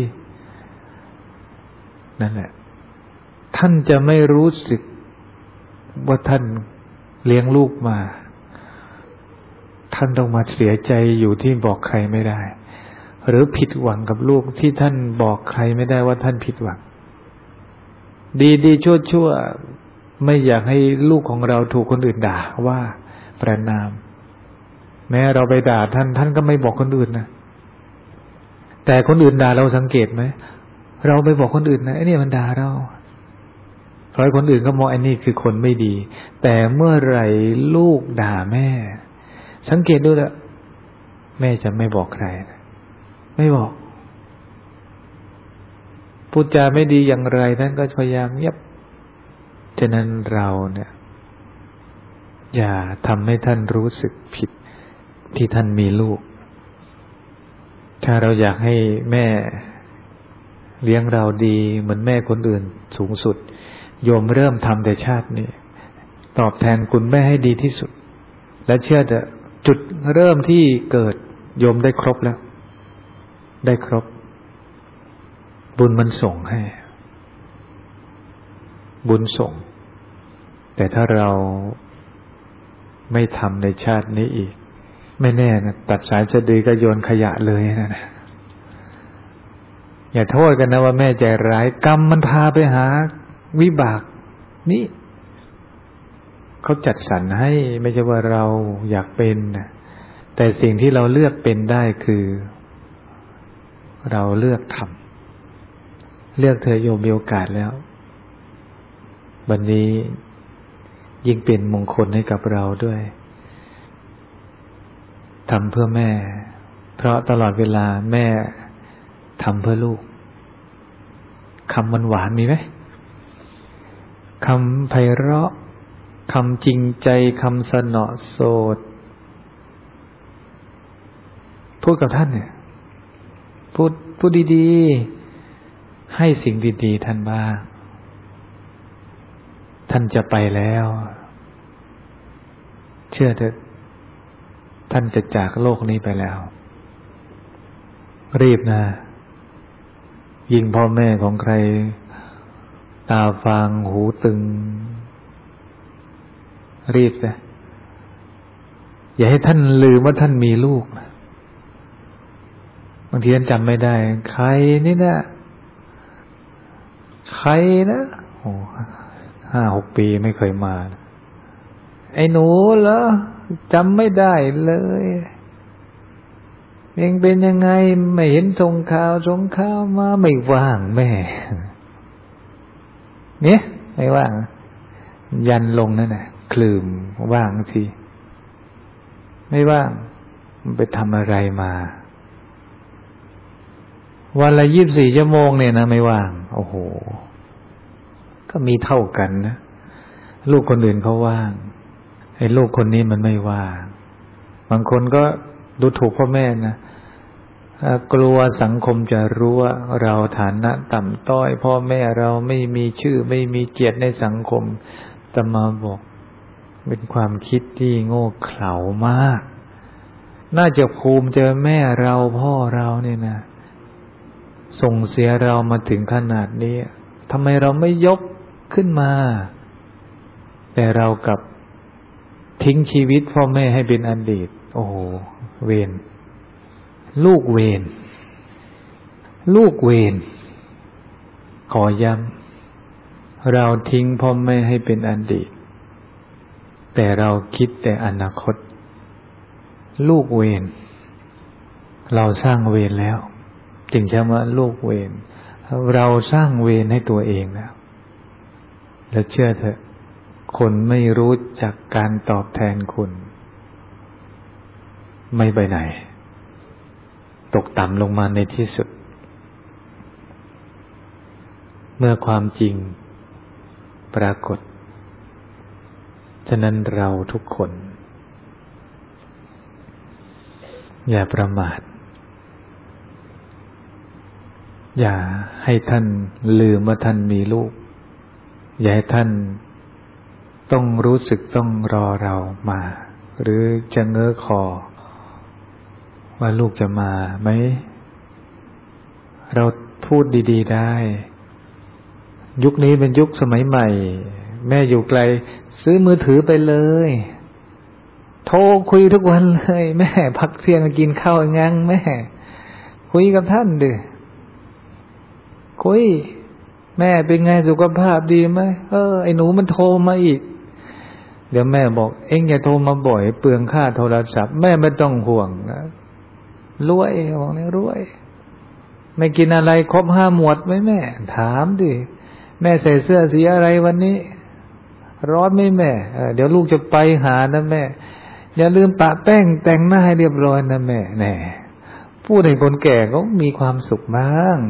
S1: นั่นแหละท่านจะไม่รู้สึกว่าท่านเลี้ยงลูกมาท่านต้องมาเสียใจอยู่ที่บอกใครไม่ได้หรือผิดหวังกับลูกที่ท่านบอกใครไม่ได้ว่าท่านผิดหวังดีชั่วไม่อยากให้ลูกของเราถูกคนอื่นด่าว่าประณามแม้เราไปด่าท่านก็ไม่บอกคนอื่นนะแต่คนอื่นด่าเราสังเกตไหมเราไปบอกคนอื่นนะไอ้นี่มันด่าเราเพราะคนอื่นก็มองไอ้นี่คือคนไม่ดีแต่เมื่อไหร่ลูกด่าแม่สังเกตดูละแม่จะไม่บอกใครไม่บอกพูดจาไม่ดีอย่างไรท่านก็พยายามเงียบฉะนั้นเราเนี่ยอย่าทำให้ท่านรู้สึกผิดที่ท่านมีลูกถ้าเราอยากให้แม่เลี้ยงเราดีเหมือนแม่คนอื่นสูงสุดโยมเริ่มทำแต่ชาตินี้ตอบแทนคุณแม่ให้ดีที่สุดและเชื่อเถอะจุดเริ่มที่เกิดโยมได้ครบแล้วได้ครบบุญมันส่งให้บุญส่งแต่ถ้าเราไม่ทำในชาตินี้อีกไม่แน่นะตัดสายสะดือก็โยนขยะเลยนะอย่าโทษกันนะว่าแม่ใจร้ายกรรมมันพาไปหาวิบากนี่เขาจัดสรรให้ไม่ใช่ว่าเราอยากเป็นนะแต่สิ่งที่เราเลือกเป็นได้คือเราเลือกทำเลือกเธอโยมมีโอกาสแล้ววันนี้ยิ่งเป็นมงคลให้กับเราด้วยทำเพื่อแม่เพราะตลอดเวลาแม่ทำเพื่อลูกคำหวานมีไหมคำไพเราะคำจริงใจคำสนอโสดพูดกับท่านเนี่ยพูดดีๆให้สิ่งดีๆท่านบ้างท่านจะไปแล้วเชื่อเถอะท่านจะจากโลกนี้ไปแล้วรีบนะยิ่งพ่อแม่ของใครตาฟางหูตึงรีบนะอย่าให้ท่านลืมว่าท่านมีลูกนะบางทีท่านจำไม่ได้ใครนี่นะใครนะโอ้5-6 ปีไม่เคยมาไอ้หนูเหรอจำไม่ได้เลยเองเป็นยังไงไม่เห็นส่งข่าวมาไม่ว่างแม่เนี่ยไม่ว่างยันลงนั่นน่ะคลืมว่างทีไม่ว่างมันไปทำอะไรมาวันละ24 ชั่วโมงเนี่ยนะไม่ว่างโอ้โหก็มีเท่ากันนะลูกคนอื่นเขาว่างไอ้ลูกคนนี้มันไม่ว่างบางคนก็ดูถูกพ่อแม่นะกลัวสังคมจะรู้ว่าเราฐานะต่ำต้อยพ่อแม่เราไม่มีชื่อไม่มีเกียรติในสังคมอาตมาบอกเป็นความคิดที่โง่เขลามากน่าจะภูมิใจแม่เราพ่อเราเนี่ยนะส่งเสียเรามาถึงขนาดนี้ทำไมเราไม่ยกขึ้นมาแต่เรากลับทิ้งชีวิตพ่อแม่ให้เป็นอดีตโอ้โหเวรลูกเวรขอย้ำเราทิ้งพ่อแม่ให้เป็นอดีตแต่เราคิดแต่อนาคตลูกเวรเราสร้างเวรแล้วจึงใช้ว่าลูกเวรเราสร้างเวรให้ตัวเองแล้วเชื่อเถอะคนไม่รู้จักการตอบแทนคุณไม่ไปไหนตกต่ำลงมาในที่สุดเมื่อความจริงปรากฏฉะนั้นเราทุกคนอย่าประมาทอย่าให้ท่านลืมว่าท่านมีลูกอย่าให้ท่านต้องรู้สึกต้องรอเรามาหรือจะเง้อคอว่าลูกจะมาไหมเราพูดดีๆได้ยุคนี้เป็นยุคสมัยใหม่แม่อยู่ไกลซื้อมือถือไปเลยโทรคุยทุกวันเลยแม่พักเที่ยงกินข้าวงั้งแม่คุยกับท่านดิคุยแม่เป็นไงสุขภาพดีไหมไอ้หนูมันโทรมาอีกเดี๋ยวแม่บอกเอ็งอย่าโทรมาบ่อยเปลืองค่าโทรศัพท์แม่ไม่ต้องห่วงนะรวยบอกนี่รวยไม่กินอะไรครบ5 หมวดไหมแม่ถามดิแม่ใส่เสื้อสีอะไรวันนี้ร้อนไหมแม่เดี๋ยวลูกจะไปหานะแม่อย่าลืมปะแป้งแต่งหน้าให้เรียบร้อยนะแม่แน่พูดให้คนแก่เขามีความสุขบ้าง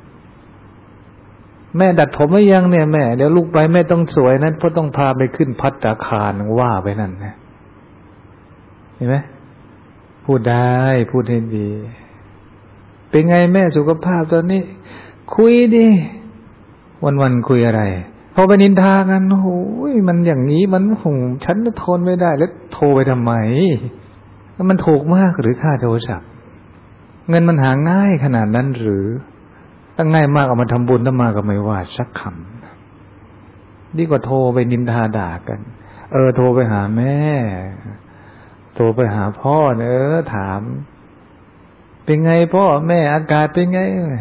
S1: แม่ดัดผมหรือยังเนี่ยแม่เดี๋ยวลูกไปแม่ต้องสวยนั้นเพราะต้องพาไปขึ้นภัตตาคารว่าไปนั่นนะเห็นไหมพูดได้พูดให้ดีเป็นไงแม่สุขภาพตอนนี้คุยดิวันๆคุยอะไรพอไปนินทากันโอ้ยมันอย่างนี้มันฉันทนไม่ได้แล้วโทรไปทำไมแล้วมันถูกมากหรือค่าโทรศัพท์เงินมันหาง่ายขนาดนั้นหรือตั้งง่ายมากเอามาทำบุญทำมาก็ไม่ว่าสักคำดีกว่าโทรไปนินทาด่ากันโทรไปหาแม่โทรไปหาพ่อถามเป็นไงพ่อแม่อากาศเป็นไง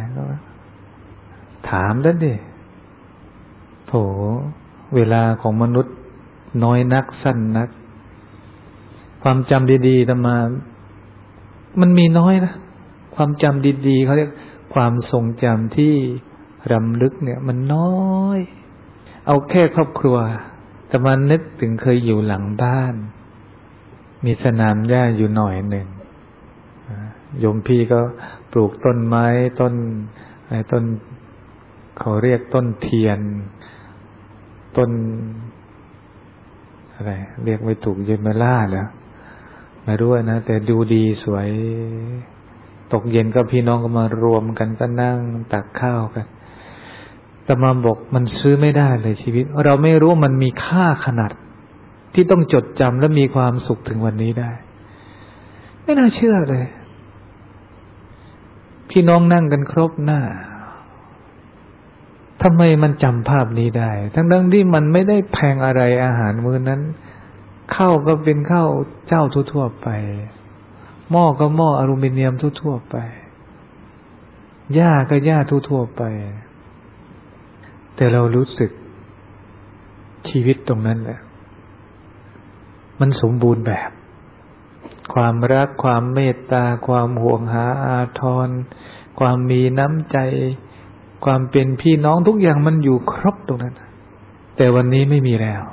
S1: ถามด้านดิโถเวลาของมนุษย์น้อยนักสั้นนักความจำดีๆแต่มามันมีน้อยนะความจำดีๆเขาเรียกความทรงจำที่รำลึกเนี่ยมันน้อยเอาแค่ครอบครัวแต่มานึกถึงเคยอยู่หลังบ้านมีสนามหญ้าอยู่หน่อยหนึ่งโยมพี่ก็ปลูกต้นไม้ต้นเขาเรียกต้นเทียนต้นอะไรเรียกไม่ถูกเยมล่าแล้วไม่รู้นะแต่ดูดีสวยตกเย็นก็พี่น้องก็มารวมกันก็นั่งตักข้าวกันแต่มาบอกมันซื้อไม่ได้เลยชีวิตเราไม่รู้มันมีค่าขนาดที่ต้องจดจำและมีความสุขถึงวันนี้ได้ไม่น่าเชื่อเลยพี่น้องนั่งกันครบหน้าทำไมมันจำภาพนี้ได้ทั้งที่มันไม่ได้แพงอะไรอาหารมื้อนั้นข้าวก็เป็นข้าวเจ้าทั่วๆไปหม้อก็หม้ออลูมิเนียมทั่วๆไปหญ้าก็หญ้าทั่วๆไปแต่เรารู้สึกชีวิตตรงนั้นแหละมันสมบูรณ์แบบความรักความเมตตาความห่วงหาอาทรความมีน้ำใจความเป็นพี่น้องทุกอย่างมันอยู่ครบตรงนั้นแต่วันนี้ไม่มีแล้ว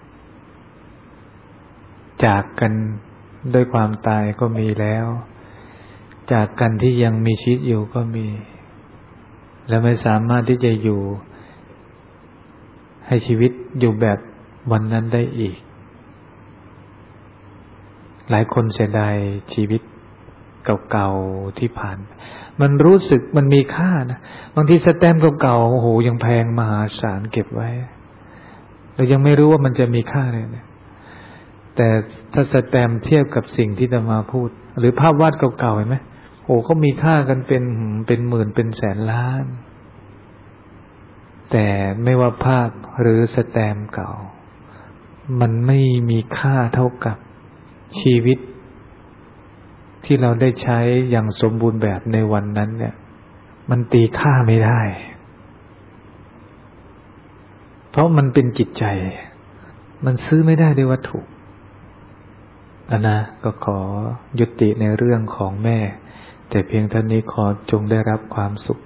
S1: จากกันด้วยความตายก็มีแล้วจากกันที่ยังมีชีวิตอยู่ก็มีและไม่สามารถที่จะอยู่ให้ชีวิตอยู่แบบวันนั้นได้อีกหลายคนเสียดายชีวิตเก่าๆที่ผ่านมันรู้สึกมันมีค่านะบางทีสแตมป์เก่าๆโอ้โหยังแพงมหาศาลเก็บไว้เรายังไม่รู้ว่ามันจะมีค่าเลยนะแต่ถ้าสแตมป์เทียบกับสิ่งที่จะมาพูดหรือภาพวาดเก่าๆเห็นไหมโอ้เขามีค่ากันเป็นหมื่นเป็นแสนล้านแต่ไม่ว่าภาพหรือสแตมป์เก่ามันไม่มีค่าเท่ากับชีวิตที่เราได้ใช้อย่างสมบูรณ์แบบในวันนั้นเนี่ยมันตีค่าไม่ได้เพราะมันเป็นจิตใจมันซื้อไม่ได้ด้วยวัตถุนะก็ขอยุติในเรื่องของแม่แต่เพียงเท่านี้ขอจงได้รับความสุข